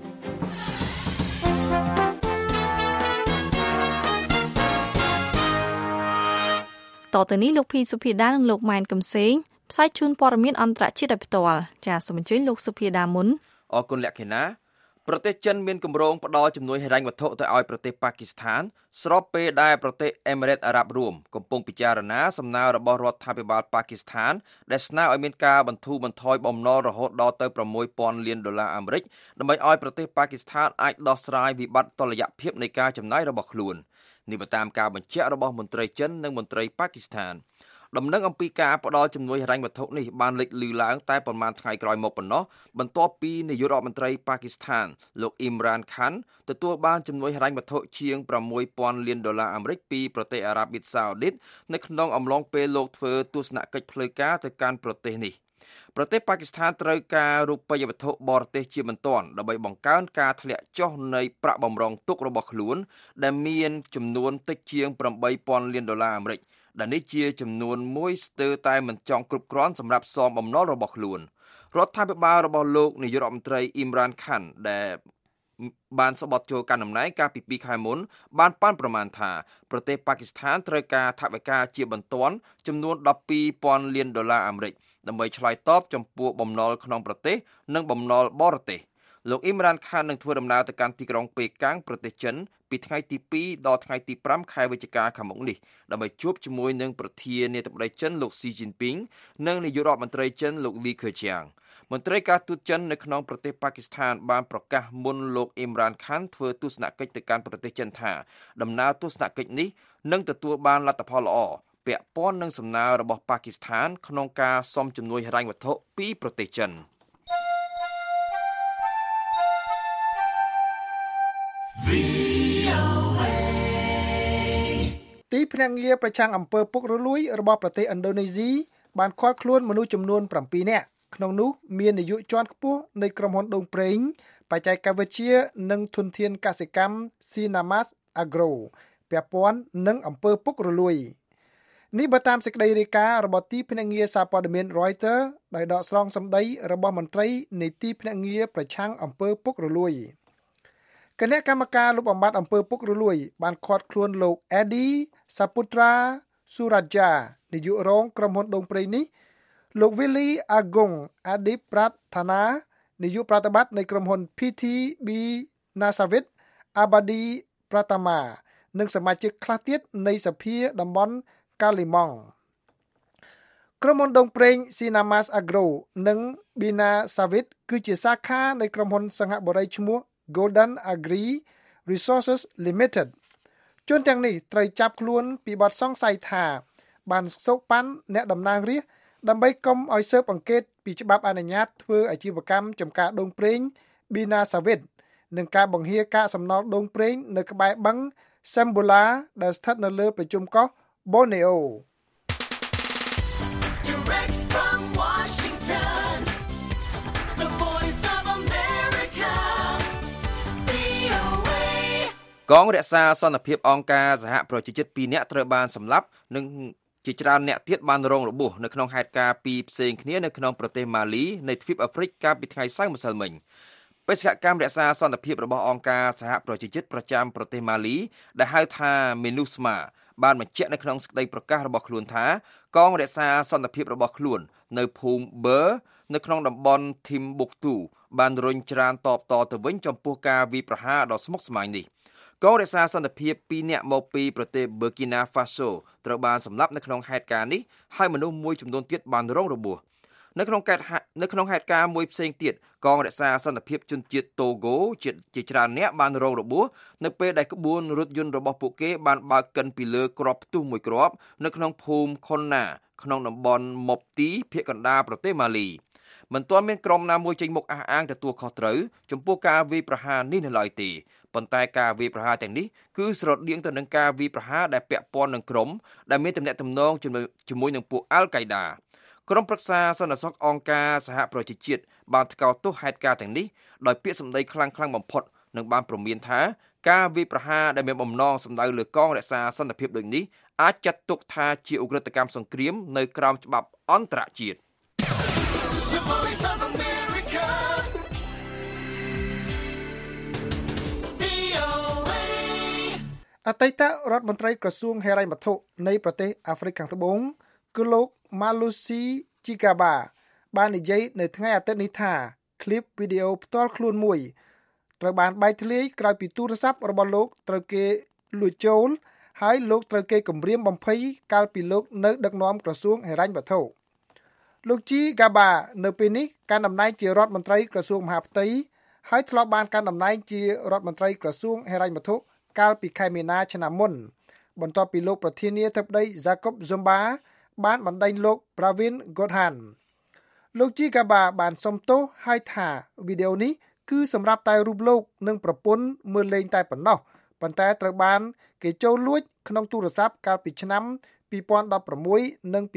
S3: តទៅនេះលោកភីសុភាដានិងលោកម៉ែនកំសែងផ្សាយជូនព័ត៌មានអន្តរជាតិដោយផ្ទាល់ចាសសូមអញ្ជើញលោកសុភាដាមុន
S4: អរគុណលក្ខិណាប្រទេសចិនមានគម្រោងផ្តល់ជំនួយហិរញ្ញវត្ថុទៅឲ្យប្រទេសប៉ាគីស្ថានស្របពេលដែលប្រទេសអេមីរ៉េតអារ៉ាប់រួមកំពុងពិចារណាសំណើរបស់រដ្ឋាភិបាលប៉ាគីស្ថានដែលស្នើឲ្យមានការបន្ធូរបន្ថយបំណុលរហូតដល់ទៅ$6,000 លានអាមេរិកដើម្បីឲ្យប្រទេសប៉ាគីស្ថានអាចដោះស្រាយវិបត្តិតុល្យភាពនៃការចំណាយរបស់ខ្លួននេះតាមការបញ្ជាក់របស់មន្ត្រីចិននិងមន្ត្រីប៉ាគីស្ថានដំណឹងអំពីការផ្ដល់ជំនួយហិរញ្ញវត្ថុនេះបានលេចឮឡើងតែប៉ុន្មានថ្ងៃក្រោយមកប៉ុណ្ណោះបន្ទាប់ពីនាយករដ្ឋមន្ត្រីប៉ាគីស្ថានលោកអ៊ីមរ៉ានខានទទួលបានជំនួយហិរញ្ញវត្ថុជាង$6,000 លានអាមេរិកពីប្រទេសអារ៉ាប៊ីសាអូឌីតនៅក្នុងអំឡុងពេលលោកធ្វើទស្សនកិច្ចផ្លូវការទៅកាន់ប្រទេសនេះប្រទេសប៉ាគីស្ថានត្រូវការរូបិយវត្ថុបរទេសជាបន្ទាន់ដើម្បីបង្កើនការធ្លាក់ចុះនៃប្រាក់បម្រុងទុករបស់ខ្លួនដែលមានចំនួនតិចជាង$8,000 លានអាមេរិកដែលនេះជាចំនួនមួយស្ទើរតែមិនចង់គ្រប់គ្រាន់សម្រាប់សងបំណុលរបស់ខ្លួនរដ្ឋាភិបាលរបស់លោកនាយករដ្ឋមន្ត្រីអ៊ីមរ៉ានខានដែលបានស្បត់ចូលកាន់តំណែងកាលពី2ខែមុនបានប៉ាន់ប្រមាណថាប្រទេសប៉ាគីស្ថានត្រូវការថវិកាជាបន្ទាន់ចំនួន$12,000 លានអាមេរិកដើម្បីឆ្លើយតបចំពោះបំណុលក្នុងប្រទេសនិងបំណុលបរទេសលោកអ៊ីមរ៉ានខាននឹងធ្វើដំណើរទៅកាន់ទីក្រុងប៉េកាំងប្រទេសចិនពីថ្ងៃទី2ដល់ថ្ងៃទី5ខែវិច្ឆិកាខាងមុខនេះដើម្បីជួបជាមួយនឹងប្រធានាធិបតីចិនលោកស៊ីជីនពីងនិងនាយករដ្ឋមន្ត្រីចិនលោកលីខឺជៀងមន្ត្រីការទូតចិននៅក្នុងប្រទេសប៉ាគីស្ថានបានប្រកាសមុនលោកអ៊ីមរ៉ានខានធ្វើទស្សនកិច្ចទៅកាន់ប្រទេសចិនថាដំណើរទស្សនកិច្ចនេះនឹងទទួលបានលទ្ធផលល្អពាក់ព័ន្ធនឹងសំណើរបស់ប៉ាគីស្ថានក្នុងការសុំជំនួយហិរញ្ញវត្ថុពីប្រទេសចិន
S5: ទីភ្នាក់ងារប្រឆាំងអំពើពុករលួយរបស់ប្រទេសឥណ្ឌូនេស៊ីបានឃាត់ខ្លួនមនុស្សចំនួន7នាក់ក្នុងនោះមាននាយកជាន់ខ្ពស់នៃក្រុមហ៊ុនដូងប្រេងបច្ចេកវិទ្យានិងធនធានកសិកម្ម Sinamas Agro ពាក់ព័ន្ធនឹងអំពើពុករលួយនេះបើតាមសេចក្តីរាយការណ៍របស់ទីភ្នាក់ងារសារព័ត៌មាន Reuters ដោយដកស្រង់សម្ដីរបស់មន្ត្រីនៃទីភ្នាក់ងារប្រឆាំងអំពើពុករលួយគណៈកម្មការលុបបំបាត់អំពើពុករលួយបានឃាត់ខ្លួនលោក Eddie Saputra Suraja នាយករងក្រុមហ៊ុនដូងប្រេងនេះលោក Willy Agong Adip Prathana នាយកប្រតិបត្តិនៃក្រុមហ៊ុន PTB Nasavit Abadi Pratama និងសមាជិកខ្លះទៀតនៃសភាតំបន់ Kalimong ក្រុមហ៊ុនដូងប្រេង Sinamas Agro និង Bina Savit គឺជាសាខានៃក្រុមហ៊ុនសង្ហបុរីឈ្មោះGolden Agri Resources Limited ជនទាំងនេះត្រូវចាប់ខ្លួនពីបទសង្ស័យថាបានសោកប៉ាន់អ្នកតំណាងរាស្ត្រដើម្បីកុំឲ្យស៊ើបអង្កេតពីច្បាប់អនុញ្ញាតធ្វើអាជីវកម្មចម្ការដូងប្រេង Bina Savit និងការបង្ហាកាកសំណល់ដូងប្រេងនៅក្បែរបឹង Sambula ដែលស្ថិតនៅលើប្រជុំកោះ Borneo
S2: Direct from Washington, the voice of America, VOA.
S4: កងរក្សាសន្តិភាពអង្គការសហប្រជាជាតិ2នាក់ត្រូវបានសម្លាប់និងជាច្រើនអ្នកទៀតបានរងរបួសនៅក្នុងហេតុការណ៍ពីរផ្សេងគ្នានៅក្នុងប្រទេសម៉ាលីនៃទ្វីបអាហ្វ្រិកកាលពីថ្ងៃសៅរ៍ម្សិលមិញបេសកកម្មរក្សាសន្តិភាពរបស់អង្គការសហប្រជាជាតិប្រចាំប្រទេសម៉ាលីដែលហៅថា MINUSMA បានបញ្ជាក់នៅក្នុងសេចក្តីប្រកាសរបស់ខ្លួនថាកងរក្សាសន្តិភាពរបស់ខ្លួននៅភូមិ Ber នៅក្នុងតំបន់ Timbuktu បានរុញច្រានតបតទៅវិញចំពោះការវាយប្រហារដ៏ស្មុគស្មាញនេះកងរក្សាសន្តិភាព2នាក់មកពីប្រទេស Burkina Faso ត្រូវបានសម្លាប់នៅក្នុងហេតុការណ៍នេះហើយមនុស្សមួយចំនួនទៀតបានរងរបួសនៅក្នុងហេតុការណ៍មួយផ្សេងទៀតកងរក្សាសន្តិភាពជនជាតិតូហ្គោជាច្រើនអ្នកបានរងរបួសនៅពេលដែលក្បួនរថយន្តរបស់ពួកគេបានបើកកិនពីលើគ្រាប់ផ្ទុះមួយគ្រាប់នៅក្នុងភូមិ Konna ក្នុងតំបន់ Mopti ភាគកណ្ដាលប្រទេសម៉ាលីមិនទាន់មានក្រុមណាមួយចេញមុខអះអាងទទួលខុសត្រូវចំពោះការវាយប្រហារនេះនៅឡើយទេប៉ុន្តែការវាយប្រហារទាំងនេះគឺស្រដៀងទៅនឹងការវាយប្រហារដែលពាក់ព័ន្ធនឹងក្រុមដែលមានទំនាក់ទំនងជាមួយនឹងពួកអាល់កៃដាក្រុមប្រឹក្សាសន្តិសុខអង្គការសហប្រជាជាតិបានថ្កោលទោសហេតុការណ៍ទាំងនេះដោយពាក្យសម្ដីខ្លាំងៗបំផុតនិងបានព្រមានថាការវាយប្រហារដែលមានបំណងសម្ដៅលើកងរក្សាសន្តិភាពដូចនេះអាចចាត់ទុកថាជាឧក្រិដ្ឋកម្មសង្គ្រាមនៅក្រោមច្បាប់អន្តរជាតិ
S2: The voice of America, VOA.
S5: អតីតរដ្ឋមន្ត្រីក្រសួងហិរញ្ញវត្ថុនៃប្រទេសអាហ្វ្រិកខាងត្បូងគឺលោក Malusi Chikaba បាននិយាយនៅថ្ងៃអាទិត្យនេះថាឃ្លីបវីដេអូផ្ទាល់ខ្លួនមួយត្រូវបានបែកធ្លាយក្រោយពីទូរស័ព្ទរបស់លោកត្រូវគេលួចចូលហើយលោកត្រូវគេគំរាមបំភ័យកាលពីលោកនៅដឹកនាំក្រសួងហិរញ្ញវត្ថុលោកជីហ្គាបានៅពេលនេះកាន់តំណែងជារដ្ឋមន្ត្រីក្រសួងមហាផ្ទៃហើយធ្លាប់បានកាន់តំណែងជារដ្ឋមន្ត្រីក្រសួងហិរញ្ញវត្ថុកាលពីខែមីនាឆ្នាំមុនបន្ទាប់ពីលោកប្រធានាធិបតី Jacob Zuma បានបណ្ដេញលោក Pravin Gordhan លោកជីហ្គាបាបានសុំទោសហើយថាវីដេអូនេះគឺសម្រាប់តែរូបលោកនិងប្រពន្ធមើលលេងតែប៉ុណ្ណោះប៉ុន្តែត្រូវបានគេចូលលួចក្នុងទូរស័ព្ទកាលពីឆ្នាំ2016និង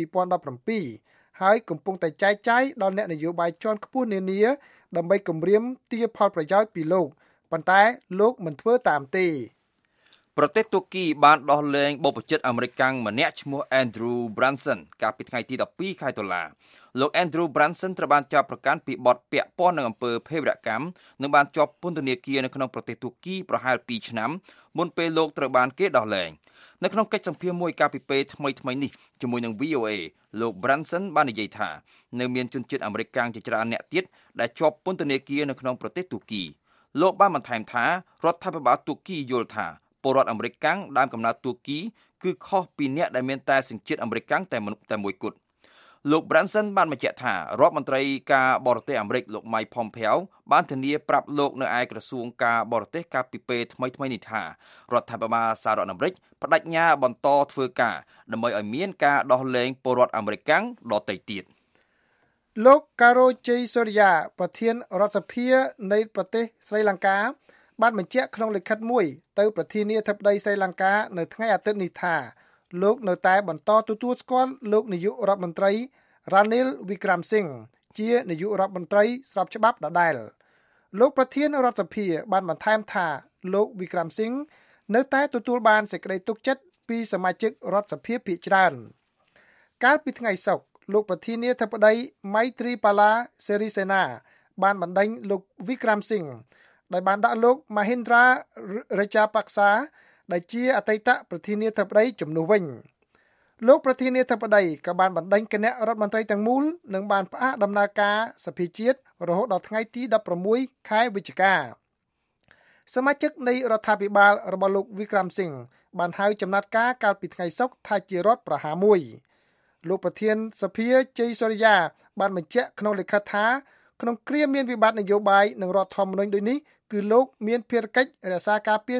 S5: 2017ហើយកំពុងតែចែកចាយដល់អ្នកនយោបាយជាន់ខ្ពស់នានាដើម្បីគម្រាមទារផលប្រយោជន៍ពីលោកប៉ុន្តែលោកមិនធ្វើតាមទេ
S4: ប្រទេសទូគីបានដោះលែងបុព្វជិតអាមេរិកម្នាក់ឈ្មោះ Andrew Branson កាលពីថ្ងៃទី12ខែតុលាលោក Andrew Branson ត្រូវបានចាប់ប្រកាន់ពីបទពាក់ព័ន្ធនឹងអំពើភេរវកម្មនិងបានជាប់ពន្ធនាគារនៅក្នុងប្រទេសទូគីប្រហែល2ឆ្នាំមុនពេលលោកត្រូវបានគេដោះលែងនៅក្នុងកិច្ចសម្ភាសន៍មួយកាលពីពេលថ្មីៗនេះជាមួយនឹង VOA លោក Branson បាននិយាយថានៅមានជនជាតិអាមេរិកជាច្រើនអ្នកទៀតដែលជាប់ពន្ធនាគារនៅក្នុងប្រទេសទូគីលោកបានបន្ថែមថារដ្ឋាភិបាលទូគីយល់ថាពលរដ្ឋអាមេរិកដើមកំណើតទូគីគឺខុសពីអ្នកដែលមានតែសញ្ជាតិអាមេរិកតែមួយគត់លោក Branson បានបញ្ជាក់ថារដ្ឋមន្ត្រីការបរទេសអាមេរិកលោក Mike Pompeo បានធានាប្រាប់លោកនៅឯក្រសួងការបរទេសកាលពីពេលថ្មីនេះថារដ្ឋាភិបាលសហរដ្ឋអាមេរិកបដិញ្ញាបន្តធ្វើការដើម្បីឲ្យមានការដោះលែងពលរដ្ឋអាមេរិកដទៃទៀត
S5: លោក Karo Jayasuriya ប្រធានរដ្ឋសភានៃប្រទេសស្រីលង្កាបានបញ្ជាក់ក្នុងលិខិតមួយទៅប្រធានាធិបតីស្រីលង្កានៅថ្ងៃអាទិត្យនេះថាលោកនៅតែបន្តទទួលស្គាល់លោកនាយករដ្ឋមន្ត្រី Ranil Wickremesinghe ជានាយករដ្ឋមន្ត្រីស្របច្បាប់ដដែលលោកប្រធានរដ្ឋសភាបានបន្ថែមថាលោក Wickremesinghe នៅតែទទួលបានសេចក្តីទុកចិត្តពីសមាជិករដ្ឋសភាភាគច្រើនកាលពីថ្ងៃសុក្រលោកប្រធានាធិបតី Maithripala Sirisena បានបណ្ដេញលោក Wickremesinghe ដែលបានដាក់លោក Mahinda Rajapaksa ដែលជាអតីតប្រធានាធិបតីជំនួសវិញលោកប្រធានាធិបតីក៏បានបណ្ដេញគណៈរដ្ឋមន្ត្រីទាំងមូលនិងបានផ្អាកដំណើរការសភាជាតិរហូតដល់ថ្ងៃទី16ខែវិច្ឆិកាសមាជិកនៃរដ្ឋាភិបាលរបស់លោក Wickremesinghe បានហៅចំណាត់ការកាលពីថ្ងៃសុក្រថាជារដ្ឋប្រហារមួយលោកប្រធានសភាជ័យសូរិយាបានបញ្ជាក់ក្នុងលិខិតថាក្នុងគ្រាមានវិបត្តិនយោបាយនិងរដ្ឋធម្មនុញ្ញដូចនេះគឺលោកមានភារកិច្ចរក្សាការពារសិទ្ធិ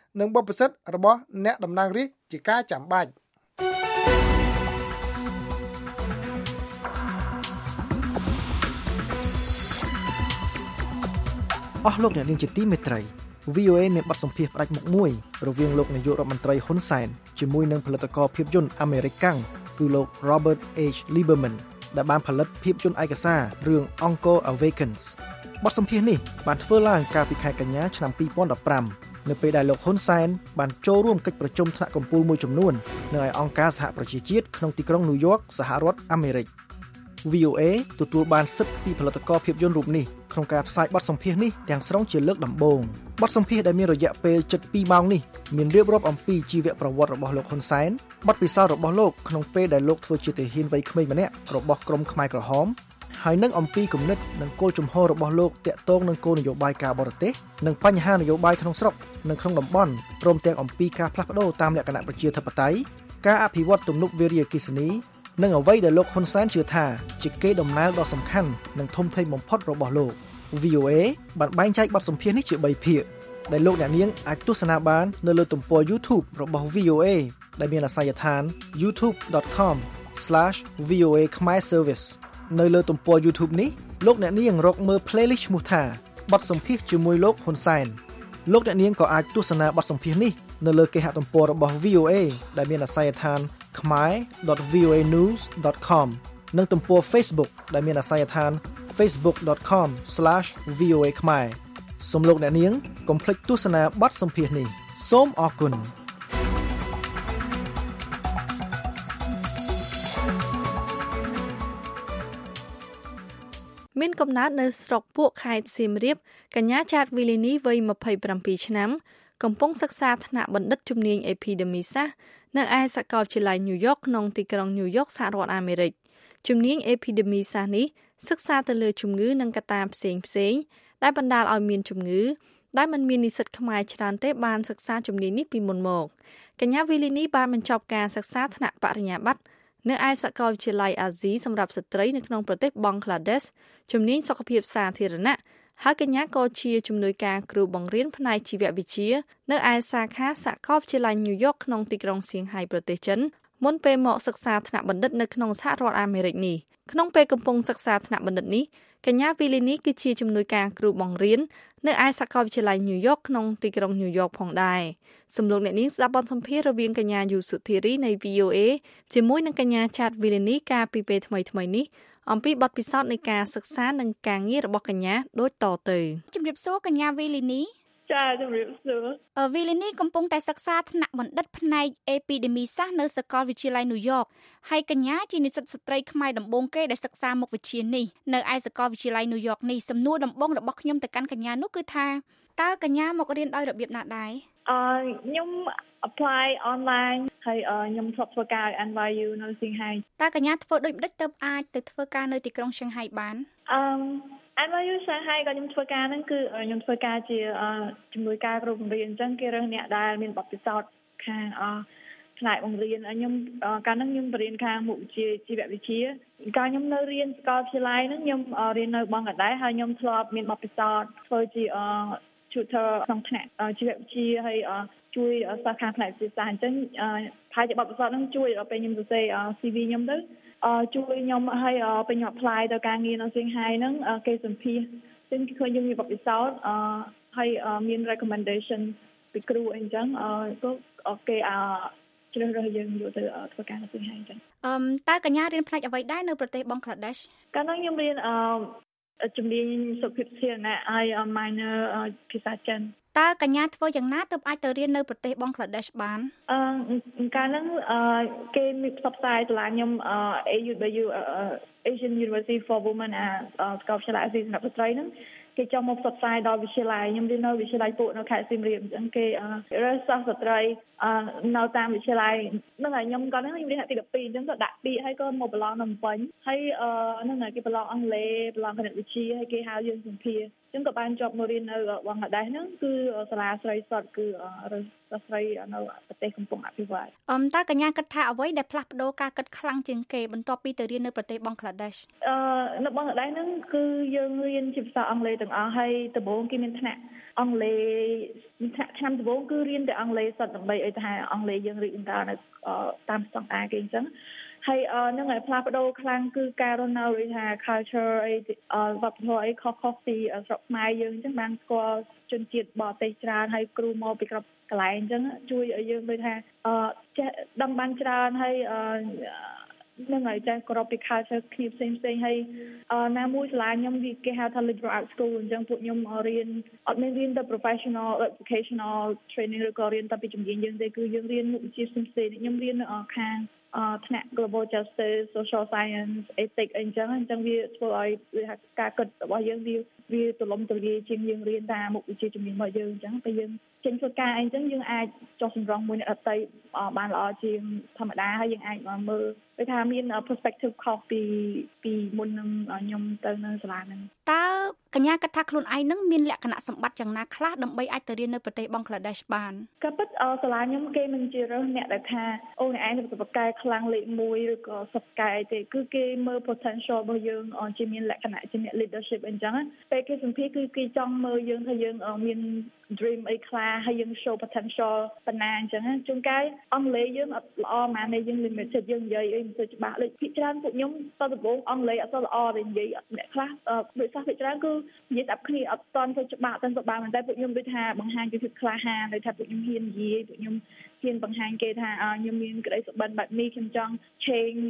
S5: និងបទពិសោធន៍របស់អ្នកតំណាងរាស្ត្រជាការចាំបាច់អស់លោកអ្នកនាងជាទីមេត្រី VOA មានបទសម្ភាសន៍ផ្ដាច់មុខមួយរវាងលោកនាយករដ្ឋមន្ត្រីហ៊ុនសែនជាមួយនឹងផលិតករភាពយន្តអាមេរិកកាំងគឺលោក Robert H. Lieberman ដែលបានផលិតភាពយន្តឯកសាររឿង Encore Awakens បទសម្ភាសន៍នេះបានធ្វើឡើងកាលពីខែកញ្ញាឆ្នាំ2015នៅពេលដែលលោកហ៊ុនសែនបានចូលរួមកិច្ចប្រជុំថ្នាក់កំពូលមួយចំនួននៅឯអង្គការសហប្រជាជាតិក្នុងទីក្រុងញូវយ៉កសហរដ្ឋអាមេរិក VOA ទទួលបានសិទ្ធិពីផលិតករភាពយន្តរូបនេះក្នុងការផ្សាយបទសម្ភាសន៍នេះទាំងស្រុងជាលើកដំបូងបទសម្ភាសន៍ដែលមានរយៈពេលជិត2ម៉ោងនេះមានរៀបរាប់អំពីជីវប្រវត្តិរបស់លោកហ៊ុនសែនបទពិសោធន៍របស់លោកក្នុងពេលដែលលោកធ្វើជាទាហានវ័យក្មេងម្នាក់របស់ក្រុមខ្មែរក្រហមហើយនឹងអំពីគំនិតនិងគោលជំហររបស់លោកតាក់ទងនឹងគោលនយោបាយការបរទេសនិងបញ្ហានយោបាយក្នុងស្រុកនិងក្នុងតំបន់ព្រមទាំងអំពីការផ្លាស់ប្ដូរតាមលក្ខណៈប្រជាធិបតេយ្យការអភិវឌ្ឍទំនប់វារីអគ្គិសនីនិងអ្វីដែលលោកហ៊ុនសែនជឿថាជាកេរដំណែលដ៏សំខាន់និងធំធេងបំផុតរបស់លោក VOA បានបែងចែកបទសម្ភាសន៍នេះជា3ភាគដែលលោកអ្នកនាងអាចទស្សនាបាននៅលើទំព័រ YouTube របស់ VOA ដែលមានអាសយដ្ឋាន youtube.com/VOA Khmer Service នៅលើទំព័រ YouTube នេះលោកអ្នកនាងរកមើល playlist ឈ្មោះថាបទសម្ភាសន៍ជាមួយលោកហ៊ុនសែនលោកអ្នកនាងក៏អាចទស្សនាបទសម្ភាសន៍នេះនៅលើគេហទំព័ររបស់ VOA ដែលមានអាសយដ្ឋាន khmer.voanews.com និងទំព័រ Facebook ដែលមានអាសយដ្ឋាន facebook.com/VOA Khmer សូមលោកអ្នកនាងកុំភ្លេចទស្សនាបទសម្ភាសន៍នេះសូមអរគុណ
S3: មានកំណើតនៅស្រុកពួកខេត្តសៀមរាបកញ្ញាចាតវីលីនីវ័យ27ឆ្នាំកំពុងសិក្សាថ្នាក់បណ្ឌិតជំនាញអេពីដេមីសាស្ត្រនៅឯសាកលវិទ្យាល័យញូវយ៉កក្នុងទីក្រុងញូវយ៉កសហរដ្ឋអាមេរិកជំនាញអេពីដេមីសាស្ត្រនេះសិក្សាទៅលើជំងឺនិងកត្តាផ្សេងដែលបណ្ដាលឲ្យមានជំងឺដែលមិនមាននិស្សិតខ្មែរច្រើនទេបានសិក្សាជំនាញនេះពីមុនមកកញ្ញាវីលីនីបានបញ្ចប់ការសិក្សាថ្នាក់បរិញ្ញាបត្រនៅឯសាកលវិទ្យាល័យអាស៊ីសម្រាប់ស្ត្រីនៅក្នុងប្រទេសបង់ក្លាដេសជំនាញសុខភាពសាធារណៈហើយកញ្ញាក៏ជាជំនួយការគ្រូបង្រៀនផ្នែកជីវវិទ្យានៅឯសាខាសាកលវិទ្យាល័យញូវយ៉កក្នុងទីក្រុងសៀងហៃប្រទេសចិនមុនពេលមកសិក្សាថ្នាក់បណ្ឌិតនៅក្នុងសហរដ្ឋអាមេរិកនេះក្នុងពេលកំពុងសិក្សាថ្នាក់បណ្ឌិតនេះកញ្ញាវីលីនីគឺជាជំនួយការគ្រូបង្រៀននៅឯសាកលវិទ្យាល័យញូវយ៉កក្នុងទីក្រុងញូវយ៉កផងដែរសំឡេងអ្នកនាងស្ដាប់បទសម្ភាសន៍រវាងកញ្ញាយូសុធីរីនៃ VOA ជាមួយនឹងកញ្ញាចាតវីលីនីកាលពីពេលថ្មីៗនេះអំពីបទពិសោធន៍នៃការសិក្សានិងការងាររបស់កញ្ញាដូចតទៅ
S11: ជំរាបសួរកញ្ញាវីលីនី
S12: ចាជំរាបសួរ
S11: វីលីនីកំពុងតែសិក្សាថ្នាក់បណ្ឌិតផ្នែកអេពីដេមីសាស្ត្រនៅសាកលវិទ្យាល័យញូវយ៉កហើយកញ្ញាជានិស្សិតស្ត្រីខ្មែរដំបូងគេដែលសិក្សាមុខវិជ្ជានេះនៅឯសាកលវិទ្យាល័យញូវយ៉កនេះសំណួរដំបូងរបស់ខ្ញុំទៅកាន់កញ្ញានោះគឺថាតើកញ្ញាមករៀនដោយរបៀបណាដែរ
S12: ខ្ញុំ apply online ហើយខ្ញុំធ្លាប់ធ្វើការឲ្យ NYU នៅសៀងហៃ
S11: តើកញ្ញាធ្វើដូចម្ដេចទើបអាចទៅធ្វើការនៅទីក្រុងសៀងហៃបាន
S12: NYU សៀងហៃក៏ខ្ញុំធ្វើការហ្នឹងគឺខ្ញុំធ្វើការជាជំនួយការគ្រូបង្រៀនអញ្ចឹងគេរើសអ្នកដែលមានបទពិសោធន៍ខាងផ្នែកបង្រៀនខ្ញុំកាលហ្នឹងខ្ញុំបរៀនខាងមុខវិជ្ជាជីវវិទ្យាកាលខ្ញុំនៅរៀនសាកលវិទ្យាល័យហ្នឹងខ្ញុំរៀននៅបង់កណ្ដាលហើយខ្ញុំធ្លាប់មានបទពិសោធន៍ធ្វើជាtutor ក្នុងថ្នាក់ជីវវិទ្យាហើយជួយសិស្សខាងផ្នែកវិទ្យាសាស្ត្រអញ្ចឹងហើយជាបទពិសោធន៍ហ្នឹងជួយដល់ពេលខ្ញុំសរសេរ CV ខ្ញុំទៅជួយខ្ញុំឲ្យពេលខ្ញុំ apply ទៅការងារនៅសៀងហៃហ្នឹងគេសម្ភាសអញ្ចឹងគេឃើញខ្ញុំមានបទពិសោធន៍ហើយមាន recommendation ពីគ្រូអីអញ្ចឹងក៏គេជ្រើសរើសយើងយកទៅធ្វើការនៅសៀងហៃអញ្ចឹង
S11: តើកញ្ញារៀនផ្នែកអ្វីដែរនៅប្រទេសបង់ក្លាដេស
S12: កាលនោះខ្ញុំរៀនជំនាញសុខភាពសាធារណៈហើយ minor ភាសាចិន
S11: តើកញ្ញាធ្វើយ៉ាងណាទើបអាចទៅរៀននៅប្រទេសបង់ក្លាដេសបាន
S12: កាលហ្នឹងគេមានផ្សព្វផ្សាយសាលាខ្ញុំ AUW Asian University for Women សាកលវិទ្យាល័យអាស៊ីសម្រាប់ស្ត្រីហ្នឹងគេចង់មកផ្សព្វផ្សាយដល់វិទ្យាល័យខ្ញុំរៀននៅវិទ្យាល័យពួកនៅខេត្តសៀមរាបអញ្ចឹងគេរើសសិស្សស្ត្រីនៅតាមវិទ្យាល័យហ្នឹងហើយខ្ញុំកាលហ្នឹងខ្ញុំរៀនថ្នាក់ទី12អញ្ចឹងក៏ដាក់ពាក្យហើយក៏មកប្រឡងនៅភ្នំពេញហើយហ្នឹងហើយគេប្រឡងអង់គ្លេសប្រឡងគណិតវិទ្យាហើយគេហៅយើងសម្ភាសចឹងក៏បានជាប់មករៀននៅបង់ក្ដាស់ហ្នឹងគឺសាលាស្រីសុទ្ធគឺស្រីនៅប្រទេសកំពុងអភិវឌ្ឍ
S11: តើកញ្ញាគិតថាអ្វីដែលផ្លាស់ប្ដូរការគិតខ្លាំងជាងគេបន្ទាប់ពីទៅរៀននៅប្រទេសបង់ក្លាដេស
S12: នៅបង់ក្ដាស់ហ្នឹងគឺយើងរៀនជាភាសាអង់គ្លេសទាំងអស់ហើយដំបូងគេមានថ្នាក់អង់គ្លេសឆ្នាំដំបូងគឺរៀនតែអង់គ្លេសសុទ្ធដើម្បីឲ្យថាអង់គ្លេសយើងរៀនតាមតាមស្តង់ដារគេអញ្ចឹងហើយនឹងឲ្យផ្លាស់ប្ដូរខ្លាំងគឺការរស់នៅដូចថា culture អីវប្បធម៌អីខុសៗពីស្រុកខ្មែរយើងអញ្ចឹងបានស្គាល់ជនជាតិបរទេសច្រើនហើយគ្រូមកពីគ្រប់កន្លែងអញ្ចឹងជួយឲ្យយើងដូចថាចេះដឹងបានច្រើនហើយនឹងឲ្យចេះគោរពពី culture គ្នាផ្សេងហើយណាមួយសាលាខ្ញុំគេហៅថា liberal arts school អញ្ចឹងពួកខ្ញុំរៀនអត់មានរៀនតែ professional educational training ឬក៏រៀនតែពីជំនាញយើងទេគឺយើងរៀនមុខវិជ្ជាផ្សេងខ្ញុំរៀនខាងថ្នាក់ global justice social science ethics អីចឹងវាធ្វើឲ្យការគិតរបស់យើងវាទូលំទូលាយជាងយើងរៀនតាមមុខវិជ្ជាជំនាញរបស់យើងអញ្ចឹងពេលយើងចេញធ្វើការអីចឹងយើងអាចចុះសម្រងមួយអ្នកដទៃបានល្អជាងធម្មតាហើយយើងអាចមើលដូចថាមាន perspective ខុសពីមុននឹងខ្ញុំទៅនៅសាលាហ្នឹង
S11: តើកញ្ញាគិតថាខ្លួនឯងនឹងមានលក្ខណៈសម្បត្តិយ៉ាងណាខ្លះដើម្បីអាចទៅរៀននៅប្រទេសបង់ក្លាដេសបាន
S12: ក៏ពិតសាលាខ្ញុំគេមិនជារើសអ្នកដែលថាអូអ្នកឯងទៅប្រកែខ្លាំងលេខ1ឬក៏សិបកែអីទេគឺគេមើល potential របស់យើងជាមានលក្ខណៈជាអ្នក leadership អញ្ចឹងពេលគេសម្ភាសគឺគេចង់មើលយើងថាយើងមាន dream អីខ្លះហើយយើង show potential ប៉ុណ្ណាអញ្ចឹងជួនកាលអង់គ្លេសយើងអត់ល្អប៉ុន្មានទេយើង limited យើងនិយាយអីមិនសូវច្បាស់ដូចភាគច្រើនពួកខ្ញុំតដំបូងអង់គ្លេសអត់សូវល្អទេនិយាយអ្នកខ្លះដូចសាសភាគច្រើនគឺនិយាយស្ដាប់គ្នាអត់ទាន់ទៅច្បាស់តែសុបានតែពួកខ្ញុំដូចថាបង្ហាញពីភាពក្លាហានដូចថាពួកខ្ញុំហ៊ាននិយាយពួកខ្ញុំហ៊ានបង្ហាញគេថាខ្ញុំមានក្តីសុបិនបែបនេះខ្ញុំចង់ change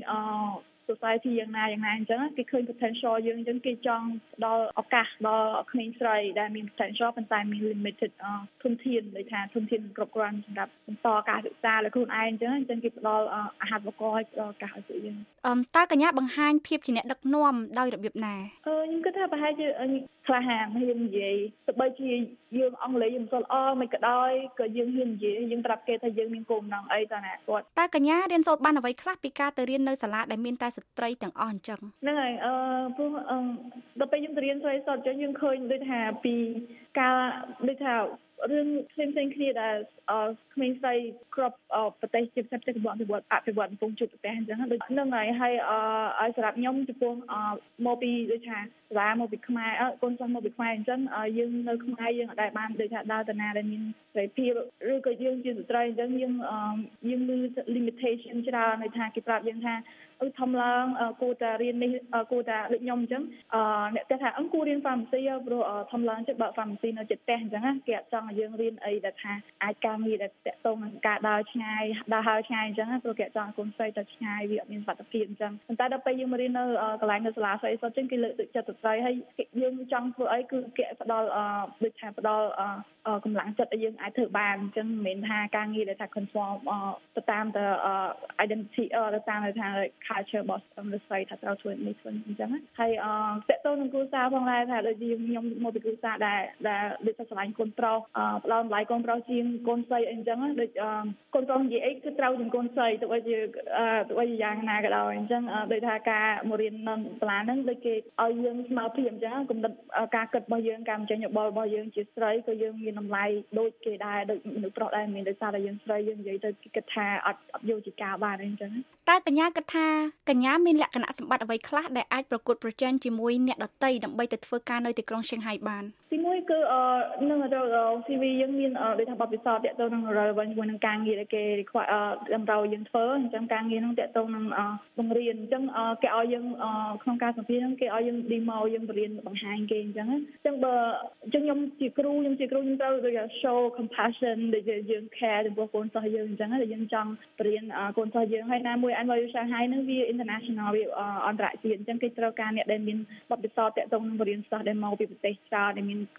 S12: society យ៉ាងណាអញ្ចឹងគេឃើញ potential យើងអញ្ចឹងគេចង់ផ្ដល់ឱកាសដល់ក្មេងស្រីដែលមាន potential ប៉ុន្តែមាន limited ធនធានដូចថាធនធានគ្រប់គ្រាន់សម្រាប់បន្តការសិក្សាលើខ្លួនឯងអញ្ចឹងគេផ្ដល់អាហារូបករណ៍ឲ្យឱកាសឲ្យពួកយើង
S11: តើកញ្ញាបង្ហាញភាពជាអ្នកដឹកនាំដោយរបៀបណា
S12: ខ្ញុំគិតថាប្រហែលជាក្លាហានហ៊ាននិយាយទោះបីជាយើងអង់គ្លេសយើងមិនសូវល្អមិនក៏ដោយក៏យើងហ៊ាននិយាយយើងប្រាប់គេថាយើងមានគោលបំណងអីតើណាគាត់
S11: តើកញ្ញារៀនសូត្របានអ្វីខ្លះពីការទៅរៀននៅសាលាដែលមានតែស្ត្រីទាំងអស់អញ្ចឹង
S12: ហ្នឹងហើយព្រោះដល់ពេលយើងទៅរៀនស្រីសុទ្ធអញ្ចឹងយើងឃើញដូចថាពីការដូចថារឿងផ្សេងគ្នាដែលក្មេងស្រីគ្រប់ប្រទេសជាពិសេសប្រទេសកំពុងអភិវឌ្ឍកំពុងជួបប្រទះអញ្ចឹងដូចហ្នឹងហើយហើយសម្រាប់ខ្ញុំចំពោះមកពីដូចថាសាលាមកពីខ្មែរកូនសិស្សមកពីខ្មែរអញ្ចឹងយើងនៅខ្មែរយើងអត់ដែលបានដូចថាដើរទៅណាដែលមានសេរីភាពឬក៏យើងជាស្ត្រីអញ្ចឹងយើងមាន limitation ច្រើនដូចថាគេប្រាប់យើងថាធំឡើងគួរតែរៀននេះគួរតែដូចខ្ញុំអញ្ចឹងអ្នកតែថាគួររៀន pharmacy ព្រោះធំឡើងចិត្តបើ pharmacy នៅចិត្តផ្ទះអញ្ចឹងគេអត់ចង់ឲ្យយើងរៀនអីដែលថាអាចការងារដែលតាក់ទងនឹងការដើរឆ្ងាយអញ្ចឹងព្រោះគេអត់ចង់ឲ្យកូនស្រីទៅឆ្ងាយវាអត់មានសុខភាពអញ្ចឹងប៉ុន្តែដល់ពេលយើងមករៀននៅកន្លែងនៅសាលាស្រីសុទ្ធអញ្ចឹងគេលើកទឹកចិត្តស្ត្រីហើយយើងចង់ធ្វើអីគឺគេផ្ដល់ដូចថាផ្ដល់កម្លាំងចិត្តឲ្យយើងអាចធ្វើបានអញ្ចឹងមិនមែនថាការងារដែលថា conform ទៅតាមទៅ identity ទៅតាមថា culture របស់ស្រីថាត្រូវធ្វើនេះធ្វើអញ្ចឹងហើយតើតើនឹងគ្រួសារផងដែរថាដូចខ្ញុំមកពីគ្រួសារដែលដូចថាស្រឡាញ់កូនប្រុសផ្ដល់តម្លៃកូនប្រុសជាងកូនស្រីអីអញ្ចឹងដូចកូនប្រុសនិយាយអីគឺត្រូវជាងកូនស្រីទោះបីជាយ៉ាងណាក៏ដោយអញ្ចឹងដូចថាការមករៀននៅសាលាហ្នឹងដូចគេឲ្យយើងស្មើភាពអញ្ចឹងគំនិតការគិតរបស់យើងការបញ្ចេញយោបល់របស់យើងជាស្រីក៏យើងមានតម្លៃដូចគេដែរដូចមនុស្សប្រុសដែរមានដោយសារតែយើងស្រីយើងនិយាយទៅគិតថាអត់យកជាការបានអីអញ្ចឹង
S11: តើកញ្ញាគិតថាកញ្ញាមានលក្ខណៈសម្បត្តិអ្វីខ្លះដែលអាចប្រកួតប្រជែងជាមួយអ្នកដទៃដើម្បីទៅធ្វើការនៅទីក្រុងឈៀងហៃបាន
S12: ទីមួយគឺនឹងទៅ CV យើងមានដូចថាបទពិសោធន៍តាក់ទងនឹងជាមួយនឹងការងារដែលគេតម្រូវយើងធ្វើអញ្ចឹងការងារហ្នឹងតាក់ទងនឹងបង្រៀនអញ្ចឹងគេឲ្យយើងក្នុងការសម្ភាសន៍ហ្នឹងគេឲ្យយើង demo យើងបរៀនបង្ហាញគេអញ្ចឹងបើអញ្ចឹងខ្ញុំជាគ្រូខ្ញុំត្រូវដូច show compassion ដែលយើង care ចំពោះកូនសិស្សយើងអញ្ចឹងដែលយើងចង់បរៀនកូនសិស្សយើងហើយណាមួយ NYU Shanghai ហ្នឹងវា international វាអន្តរជាតិអញ្ចឹងគេត្រូវការអ្នកដែលមានបទពិសោធន៍តាក់ទងនឹងបរៀនសិស្សដែលមកពីប្រទេសច្រើនដែលមាន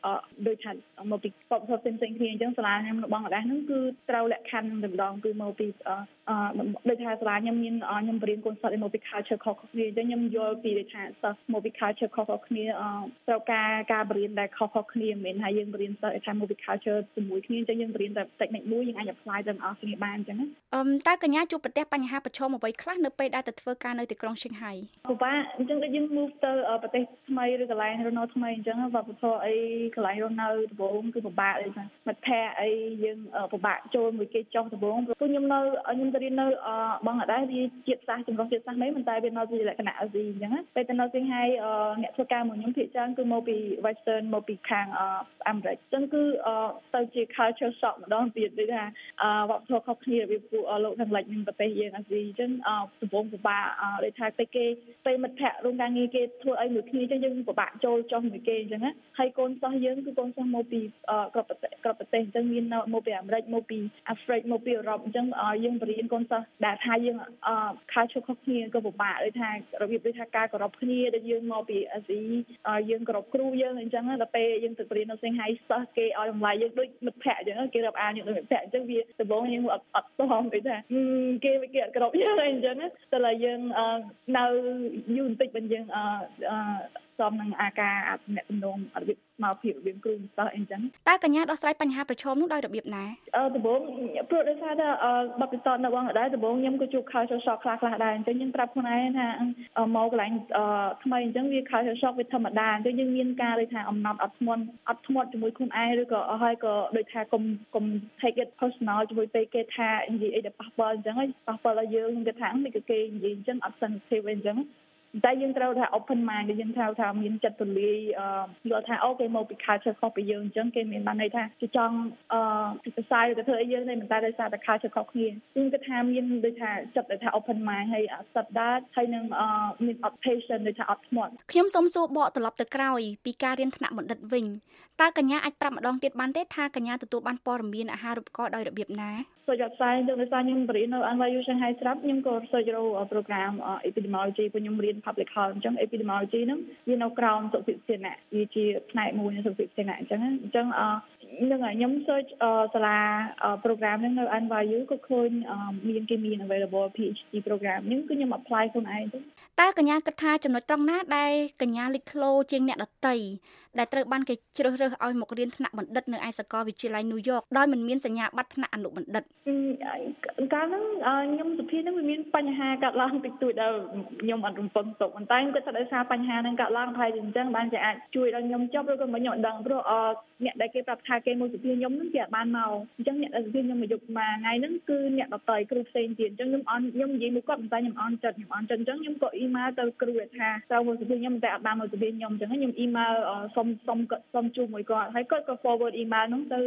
S12: ដូចថាមកពីបបផ្សេងគ្នាអញ្ចឹងសាលាខ្ញុំនៅបង់កដាស់ហ្នឹងគឺត្រូវលក្ខខណ្ឌតែម្ដងគឺមកពីដូចថាសាលាខ្ញុំមានខ្ញុំបរៀនកូនសិស្សមកពី culture ខុសៗគ្នាអញ្ចឹងខ្ញុំយល់ពីដូចថាសិស្សមកពី culture ខុសៗគ្នាត្រូវការបរៀនដែលខុសៗគ្នាមិនមែនថាយើងបរៀនសិស្សថាមកពី culture ជាមួយគ្នាអញ្ចឹងយើងបរៀនតែ technique មួយយើងអាច apply ទៅអស់គ្នាបានអញ្ចឹង
S11: តើកញ្ញាជួបប្រទះបញ្ហាប្រឈមអ្វីខ្លះនៅពេលដែលទៅធ្វើការនៅទីក្រុង Shanghai
S12: ពិបាកអញ្ចឹងដូចយើង move ទៅប្រទេសថ្មីឬកន្លែងរស់នៅថ្មីអញ្ចឹងវប្បធម៌អីកន្លែងរស់នៅដំបូងគឺពិបាកអីចាមិត្តភ័ក្តិអីយើងពិបាកចូលមួយគេចុះដំបូងព្រោះខ្ញុំទៅរៀននៅបង់កដាស់វាជាតិសាសន៍ចម្រុះជាតិសាសន៍មិនតែវានៅជាលក្ខណៈអាស៊ីអញ្ចឹងពេលទៅនៅ Shanghai អ្នកធ្វើការមួយខ្ញុំភាគច្រើនគឺមកពី Western មកពីខាងអាមេរិកអញ្ចឹងគឺទៅជា culture shock ម្ដងទៀតដូចថាវប្បធម៌ខុសគ្នារបៀបពួកលោកខាងលិចនិងប្រទេសយើងអាស៊ីអញ្ចឹងដំបូងពិបាកដូចថាពេលមិត្តភ័ក្តិរួមការងារគេធ្វើអីមួយគ្នាអញ្ចឹងយើងពិបាកចូលចុះមួយគេអញ្ចឹងហើយកូនសិស្សយើងគឺកូនសិស្សមកពីគ្រប់ប្រទេសអញ្ចឹងមានមកពីអាមេរិកមកពីអាហ្វ្រិកមកពីអឺរ៉ុបអញ្ចឹងយើងបរៀនកូនសិស្សដែលថាយើងculture ខុសគ្នាក៏ពិបាកដូចថារបៀបដូចថាការគោរពគ្នាដែលយើងមកពីអាស៊ីយើងគោរពគ្រូយើងអញ្ចឹងដល់ពេលយើងទៅបរៀននៅ Shanghai សិស្សគេឲ្យតម្លៃយើងដូចមិត្តភ័ក្តិអញ្ចឹងគេរាប់អានយើងដូចមិត្តភ័ក្តិអញ្ចឹងវាដំបូងយើងអត់សមដូចថាគេអត់គោរពយើងអញ្ចឹងតែឡើយយើងនៅយូរបន្តិចបើយើងសមនឹងអាការទំនាក់ទំនងរបៀបមកពីរបៀបគ្រូសិស្សអីចឹង
S11: តើកញ្ញាដោះស្រាយបញ្ហាប្រឈមនោះដោយរបៀបណា
S12: ដំបូងព្រោះដោយសារតែបទពិសោធន៍នៅបងដែរដំបូងខ្ញុំក៏ជួប culture shock ខ្លះដែរអញ្ចឹងខ្ញុំប្រាប់ខ្លួនឯងថាមកកន្លែងថ្មីអញ្ចឹងវា culture shock វាធម្មតាអញ្ចឹងយើងមានការដូចថាអំណត់អត់ធ្មត់ជាមួយខ្លួនឯងឬក៏ហើយក៏ដូចថាកុំ take it personal ជាមួយពេលគេថានិយាយអីដែលប៉ះពាល់អញ្ចឹងប៉ះពាល់ដល់យើងគេថាមិនគេនិយាយអញ្ចឹងអត់ sensitive អញ្ចឹងតែយើងត្រូវថា open mind យើងត្រូវថាមានចិត្តទូលាយយល់ថាអូគេមកពី culture ខុសពីយើងអញ្ចឹងគេមានបានន័យថាគេចង់ពិសាយទៅធ្វើអីយើងទេមិនតែដោយសារតែ culture ខុសគ្នាយើងគិតថាមានដូចថាចិត្តដែលថា open mind ហើយ accept that ហើយនឹងមាន patient ដូចថាអត់ធ្មត់
S11: ខ្ញុំសូមសួរបកត្រឡប់ទៅក្រោយពីការរៀនថ្នាក់បណ្ឌិតវិញតើកញ្ញាអាចប្រាប់ម្ដងទៀតបានទេថាកញ្ញាទទួលបានព័ត៌មានអាហារូបករណ៍ដោយរបៀបណា
S12: សូចអត់ផ្សាយដូចដោយសារខ្ញុំបរៀននៅ NYU Shanghai ស្រាប់ខ្ញុំក៏សូចរក program epidemiology ព្រោះខ្ញុំរៀន public health អញ្ចឹង epidemiology ហ្នឹងវានៅក្រោមសុខភាពសាធារណៈវាជាផ្នែកមួយនៃសុខភាពសាធារណៈអញ្ចឹងនឹងខ្ញុំ search សាលា program ហ្នឹងនៅ NYU ក៏ឃើញមាន available PhD program ហ្នឹងគឺខ្ញុំ apply ខ្លួនឯងទៅ
S11: តើកញ្ញាគិតថាចំណុចត្រង់ណាដែលកញ្ញាលេចធ្លោជាងអ្នកដទៃដែលត្រូវបានគេជ្រើសរើសឲ្យមករៀនថ្នាក់បណ្ឌិតនៅឯសាកលវិទ្យាល័យ New York ដោយមិនមានសញ្ញាបត្រថ្នាក់អនុបណ្ឌិត
S12: កាលហ្នឹងខ្ញុំសុភាហ្នឹងវាមានបញ្ហាកាត់ឡើងតិចតួចដែលខ្ញុំអត់រំពឹងទុកប៉ុន្តែខ្ញុំគិតថាដោយសារបញ្ហាហ្នឹងកាត់ឡើងហើយអញ្ចឹងបានជាអាចជួយដល់ខ្ញុំចប់ឬក៏មិនខ្ញុំអត់ដឹងព្រោះអ្នកដែលគេប្រាប់ថាគេមកសុភាខ្ញុំហ្នឹងគេអត់បានមកអញ្ចឹងអ្នកដែលសុភាខ្ញុំមកយកមួយថ្ងៃហ្នឹងគឺអ្នកដតៃគ្រូផ្សេងទៀតអញ្ចឹងខ្ញុំនិយាយមួយគាត់ប៉ុន្តែខ្ញុំអន់ចិត្តអញ្ចឹងខ្ញុំក៏អ៊ីម៉ាល់ទៅគ្រូថាត្រូវមកសុភាខ្ញុំតែអត់បានមកសុភាខ្ញុំអញ្ចឹងខ្ញុំអ៊ីម៉ាល់សុំជួបមួយគាត់ហើយគាត់ក៏ forward email ហ្នឹងទៅ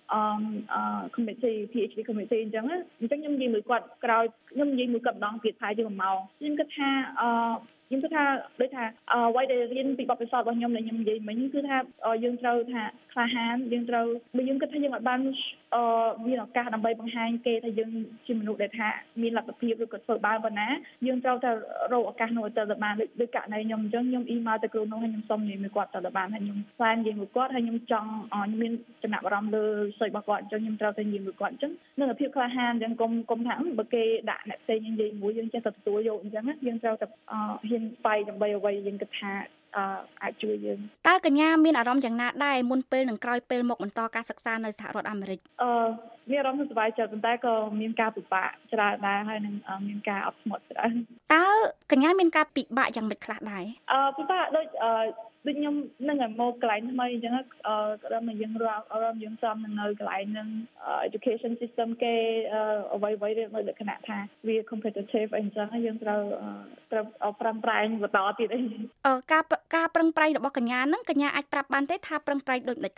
S12: committee PhD committee អញ្ចឹងខ្ញុំនិយាយមួយគាត់ក្រោយខ្ញុំនិយាយមួយគាត់ម្ដងទៀតថាជា1ម៉ោងខ្ញុំគិតថាដូចថាអ្វីដែលរៀនពីបទពិសោធន៍របស់ខ្ញុំដែលខ្ញុំនិយាយមិញគឺថាយើងត្រូវថាក្លាហានយើងត្រូវបើយើងគិតថាយើងអត់បានមានឱកាសដើម្បីបង្ហាញគេថាយើងជាមនុស្សដែលថាមានលទ្ធភាពឬក៏ធ្វើបានប៉ុណ្ណាយើងត្រូវតែរកឱកាសនោះទៅបានដូចករណីខ្ញុំអញ្ចឹងខ្ញុំអ៊ីម៉ាល់ទៅគ្រូនោះហើយខ្ញុំសុំនិយាយមួយគាត់ទៅបានហើយខ្ញុំផ្សាយនិយាយមួយគាត់ហើយខ្ញុំចង់ខ្ញុំមានចំណាប់អារម្មណ៍លើសិស្សរបស់គាត់អញ្ចឹងខ្ញុំត្រូវតែនិយាយមួយគាត់អញ្ចឹងនឹងភាពក្លាហានអញ្ចឹងកុំថាបើគេដាក់អ្នកផ្សេងនិយាយមួយយើងចេះតែទទួលយកអញ្ចឹងយើងត្រូវតែហ៊ានស្បៃដើម្បីអ្វីយើងគិតថាអាចជួយយើង
S11: តើកញ្ញាមានអារម្មណ៍យ៉ាងណាដែរមុនពេលនិងក្រោយពេលមកបន្តការសិក្សានៅសហរដ្ឋអាមេរិក
S12: មានអារម្មណ៍សប្បាយចិត្តប៉ុន្តែក៏មានការពិបាកច្រើនដែរហើយនឹងមានការអត់ធ្មត់ច្រើន
S11: តើកញ្ញាមានការពិបាកយ៉ាងម៉េចខ្លះដែរ
S12: ពិបាកដូចខ្ញុំនឹងមកកន្លែងថ្មីអញ្ចឹងគាត់មកយើងយើងសំនៅកន្លែងហ្នឹង education system គេអ្វីនៅលក្ខណៈថាវា competitive អញ្ចឹងយើងត្រូវប្រឹងប្រែងបន្តទៀត
S11: ការប្រឹងប្រែងរបស់កញ្ញាហ្នឹងកញ្ញាអាចប្រាប់បានទេថាប្រឹងប្រែងដូចម្តេចខ្លះ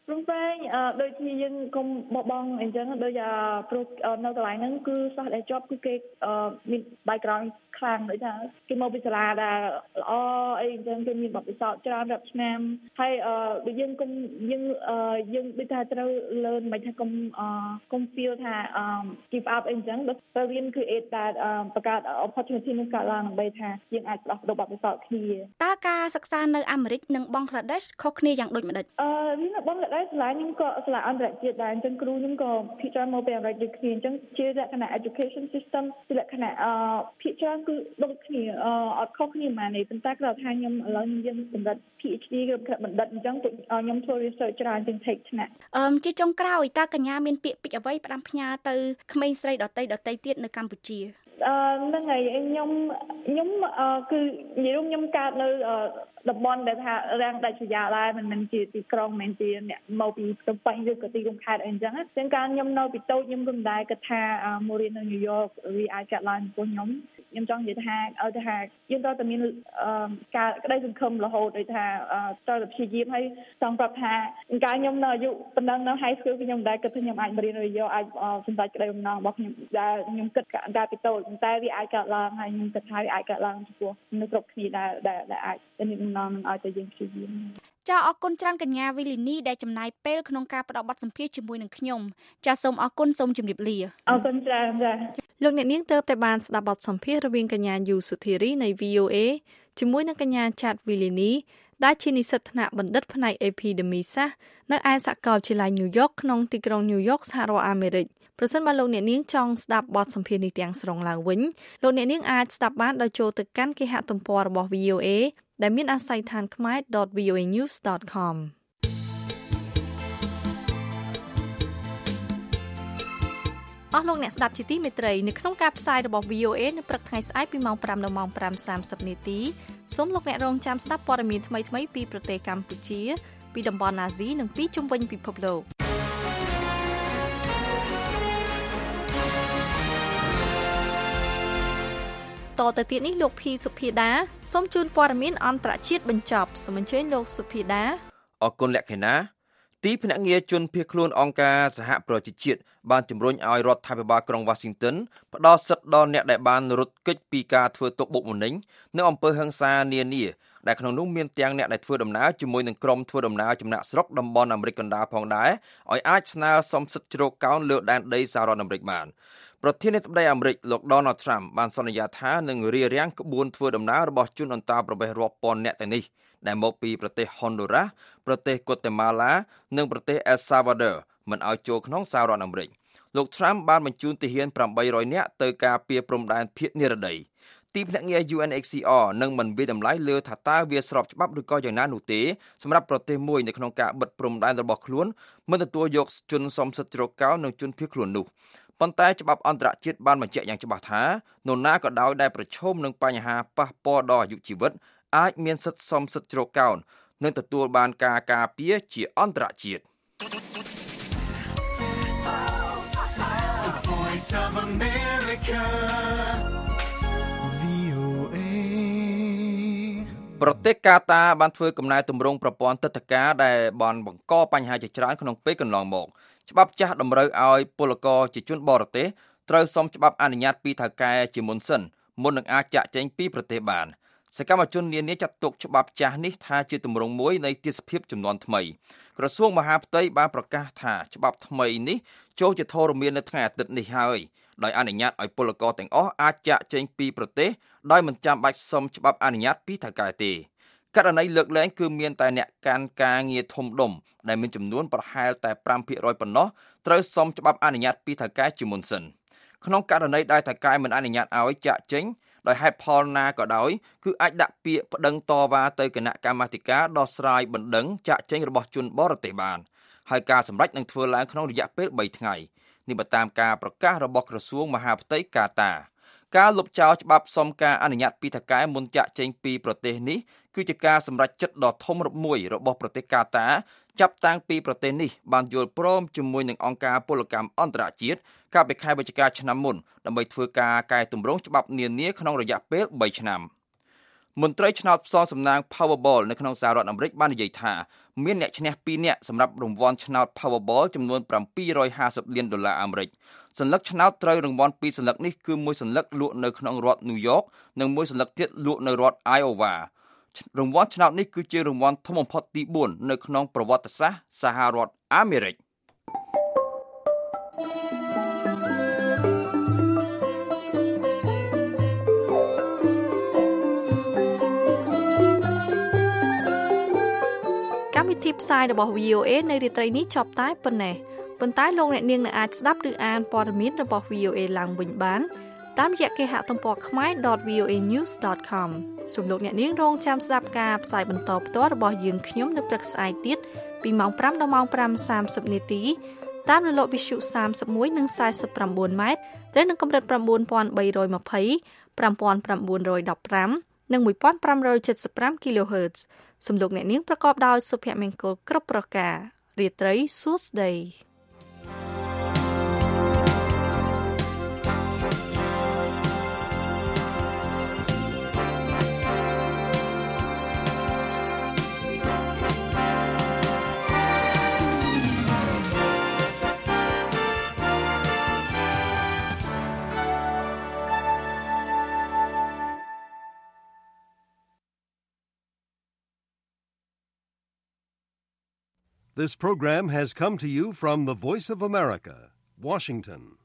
S12: ព្រោះតែដូចជាយើងកុំបបងអញ្ចឹងដូចព្រោះនៅកន្លែងហ្នឹងគឺសិស្សដែលជាប់គឺគេមាន background ខ្លាំងដូចថាគេមកពីសាលាដែលល្អអីអញ្ចឹងគេមានបទពិសោធន៍ច្រើនរាប់ឆ្នាំហើយដូចយើងកុំយើងដូចថាត្រូវ learn មិនថាកុំ feel ថា give up អីអញ្ចឹងដល់រៀនគឺ aid ដែលបង្កើត opportunity នឹងកើតឡើងដើម្បីថាយើងអាចផ្ដោះបទពិសោធន៍គ្នា
S11: តើការសិក្សានៅអាមេរិកនិងបង់ក្លាដេសខុសគ្នាយ៉ាងដូចម្ដេច
S12: នេះនៅបង់ក្លាដេសសាលាខ្ញុំក៏សាលាអន្តរជាតិដែរអញ្ចឹងគ្រូខ្ញុំក៏ភាគច្រើនមកពីអាមេរិកដូចគ្នាអញ្ចឹងជាលក្ខណៈ education system ជាលក្ខណៈភាគច្រើនគឺដូចគ្នាអត់ខុសគ្នាប៉ុន្មានទេប៉ុន្តែគាត់ថាខ្ញុំឥឡូវខ្ញុំសម្រាប់ PhD ឬបណ្ឌិតអញ្ចឹងខ្ញុំធ្វើ research ច្រើនជាង take ថ្នាក់
S11: ជាចុងក្រោយតើកញ្ញាមានពាក្យពេចន៍អ្វីផ្ដាំផ្ញើទៅក្មេងស្រីដទៃទៀតនៅកម្ពុជា
S12: ហ្នឹងហើយខ្ញុំគឺនិយាយរួមខ្ញុំកើតនៅតំបន់ដែលថារាំងដាច់ស្រយាលដែរមិនមែនជាទីក្រុងមិនមែនជាអ្នកមកពីភ្នំពេញឬក៏ទីក្រុងខេត្តអីអញ្ចឹងចឹងកាលខ្ញុំនៅពីតូចខ្ញុំក៏មិនដែរគិតថាមករៀននៅញូវយ៉កវាអាចកាត់ឡើងចំពោះខ្ញុំចង់និយាយថាឲ្យថាយើងត្រូវតែមានការក្តីសង្ឃឹមរហូតដូចថាត្រូវតែព្យាយាមហើយចង់ប្រាប់ថាកាលខ្ញុំនៅអាយុប៉ុណ្ណឹងនៅ high school ខ្ញុំមិនដែរគិតថាខ្ញុំអាចរៀននៅញូវយ៉កអាចសម្រេចក្តីបំណងរបស់ខ្ញុំដែលខ្ញុំគិតកាលពីតូចតែវាអាចកាត់ឡើងហើយខ្ញុំគិតថាវាអាចកាត់ឡើងចំពោះនៅគ្រប់គ្នាដែលអាចមានបំណងនឹងឲ្យតែយើងព្យាយាម
S11: ចាអរគុណច្រើនកញ្ញាវីលីនីដែលចំណាយពេលក្នុងការផ្តល់បទសម្ភាសន៍ជាមួយនឹងខ្ញុំចាសូមអរគុណសូមជម្រាបលា
S12: អរគុណច្រើនចា
S3: លោកអ្នកនាងទើបតែបានស្ដាប់បទសម្ភាសន៍រវាងកញ្ញាយូសុធារីនៃ VOA ជាមួយនឹងកញ្ញាចាតវីលីនីដែលជានិស្សិតថ្នាក់បណ្ឌិតផ្នែក Epidemi សាស្ត្រនៅឯសាកលវិទ្យាល័យញូវយ៉កក្នុងទីក្រុងញូវយ៉កសហរដ្ឋអាមេរិកប្រសិនបើលោកអ្នកនាងចង់ស្ដាប់បទសម្ភាសន៍នេះទាំងស្រុងឡើងវិញលោកអ្នកនាងអាចស្ដាប់បានដោយចូលទៅកាន់គេហទំព័ររបស់ VOA ដែលមានអាស័យដ្ឋានkhmae.voanews.com អស់លោកអ្នកស្ដាប់ជាទីមេត្រីនៅក្នុងការផ្សាយរបស់ VOA នៅព្រឹកថ្ងៃស្អែកពីម៉ោង 5 ដល់ម៉ោង 5:30 នាទីសូមលោកអ្នករងចាំស្ដាប់ព័ត៌មានថ្មីៗពីប្រទេសកម្ពុជាពីតំបន់អាស៊ីនិងពីជុំវិញពិភពលោកតទៅទៀតនេះលោកភីសុភាដាសូមជូនព័ត៌មានអន្តរជាតិបញ្ចប់សូមអញ្ជើញលោកសុភាដា
S4: អរគុណលក្ខិណាទីភ្នាក់ងារជនភៀសខ្លួនអង្គការសហប្រជាជាតិបានជំរុញឲ្យរដ្ឋាភិបាលក្រុង Washington ផ្ដល់សិទ្ធិដល់អ្នកដែលបានរត់គេចពីការធ្វើទុកបុកម្នេញនៅអំពើហិង្សានានាដែលក្នុងនោះមានទាំងអ្នកដែលធ្វើដំណើរជាមួយនឹងក្រុមធ្វើដំណើរចំណាក់ស្រុកតំបន់អាមេរិកកណ្ដាលផងដែរឲ្យអាចស្នើសុំសិទ្ធិជ្រកកោនលើដែនដីសហរដ្ឋអាមេរិកបានប្រធានាធិបតីអាមេរិកលោក Donald Trump បានសន្យាថានឹងរារាំងក្បួនធ្វើដំណើររបស់ជនអន្តោប្រវេសន៍រាប់ពាន់នាក់ទាំងនេះដែលមកពីប្រទេស Honduras ប្រទេស Guatemala និងប្រទេស El Salvador មិនឲ្យចូលក្នុងសហរដ្ឋអាមេរិកលោក Trump បានបញ្ជូនទាហាន800នាក់ទៅការពារព្រំដែនភាគនិរតីទីភ្នាក់ងារ UNHCR នឹងមិនវិតម្លៃលើថាតើវាស្របច្បាប់ឬក៏យ៉ាងណានោះទេសម្រាប់ប្រទេសមួយនៅក្នុងការបិទព្រំដែនរបស់ខ្លួនមិនទទួលយកជនសមសិទ្ធិជ្រកកោននិងជនភៀសខ្លួននោះប៉ុន្តែច្បាប់អន្តរជាតិបានបញ្ជាក់យ៉ាងច្បាស់ថានរណាក៏ដោយដែលប្រឈមនឹងបញ្ហាប៉ះពាល់ដល់អាយុជីវិតអាចមានសិទ្ធិសមសិទ្ធិជ្រកកោននិងទទួលបានការការពារជាអន្តរជាតិ
S2: Voice of America VOA
S4: ប្រទេសកាតាបានធ្វើកំណែទម្រង់ប្រព័ន្ធទឹកដីការដែលបានបង្កបញ្ហាជាច្រើនក្នុងពេលកន្លងមកច្បាប់ចាស់តម្រូវឲ្យពលករជាជនបរទេសត្រូវសុំច្បាប់អនុញ្ញាតពីថៅកែជាមុនសិនមុននឹងអាចចាក់ចែងពីប្រទេសបានសកម្មជននានាចាត់ទុកច្បាប់ចាស់នេះថាជាទម្រង់មួយនៃទេសភាពជំនាន់ថ្មីក្រសួងមហាផ្ទៃបានប្រកាសថាច្បាប់ថ្មីនេះចូលជាធរមាននៅថ្ងៃអាទិត្យនេះហើយដោយអនុញ្ញាតឲ្យពលករទាំងអស់អាចចាក់ចេញពីប្រទេសដោយមិនចាំបាច់សុំច្បាប់អនុញ្ញាតពីថៅកែទេករណីលើកលែងគឺមានតែអ្នកកាន់ការងារធំដុំដែលមានចំនួនប្រហែលតែ 5% ប៉ុណ្ណោះត្រូវសុំច្បាប់អនុញ្ញាតពីថៅកែជាមុនសិនក្នុងករណីដែលថៅកែមិនអនុញ្ញាតឲ្យចាក់ចេញដោយហេតុផលណាក៏ដោយគឺអាចដាក់ពាក្យប្តឹងតវ៉ាទៅគណៈកម្មាធិការដោះស្រាយបណ្ដឹងចាក់ចេញរបស់ជនបរទេសបានហើយការសម្រេចនឹងធ្វើឡើងក្នុងរយៈពេល3ថ្ងៃនេះបើតាមការប្រកាសរបស់ក្រសួងមហាផ្ទៃកាតាការលុបចោលច្បាប់សុំការអនុញ្ញាតពីថៅកែមុនចាក់ចេញពីប្រទេសនេះគឺជាការសម្រេចចិត្តដ៏ធំមួយរបស់ប្រទេសកាតាចាប់តាំងពីប្រទេសនេះបានយល់ព្រមជាមួយនឹងអង្គការពលកម្មអន្តរជាតិកាលពីខែវិច្ឆិកាឆ្នាំមុនដើម្បីធ្វើការកែទម្រង់ច្បាប់នានាក្នុងរយៈពេល3ឆ្នាំមន្ត្រីឆ្នោតផ្សងសំណាង Powerball នៅក្នុងសហរដ្ឋអាមេរិកបាននិយាយថាមានអ្នកឈ្នះ2នាក់សម្រាប់រង្វាន់ឆ្នោត Powerball ចំនួន$750 លានអាមេរិកសញ្ញាឆ្នោតត្រូវរង្វាន់2សញ្ញានេះគឺមួយសញ្ញាលក់នៅក្នុងរដ្ឋ New York និងមួយសញ្ញាទៀតលក់នៅរដ្ឋ Iowa រង្វាន់ឆ្នោតនេះគឺជារង្វាន់ធំបំផុតទី4នៅក្នុងប្រវត្តិសាស្ត្រសហរដ្ឋអាមេរិក
S3: កម្មវិធីផ្សាយរបស់ VOA នៅរាត្រីនេះចប់តែប៉ុណ្ណេះប៉ុន្តែលោកអ្នកនាងនឹងអាចស្ដាប់ឬអានព័ត៌មានរបស់ VOA ឡើងវិញបានតាមរយៈគេហទំព័រ khmer.voanews.com សូមលោកអ្នកនាងរងចាំស្ដាប់ការផ្សាយបន្តផ្ទាល់របស់យើងខ្ញុំនៅព្រឹកស្អែកទៀតពីម៉ោង 5 ដល់ម៉ោង 5:30 នាទីតាមរលកវិទ្យុ 31 និង 49 ម៉ែត្រត្រូវនឹងកម្រិត 9320 5915 និង 1575 kHz សំលោកអ្នកនាងប្រកបដោយសុភមង្គលគ្រប់ប្រការរាត្រីសួស្តី
S1: This program has come to you from the Voice of America, Washington.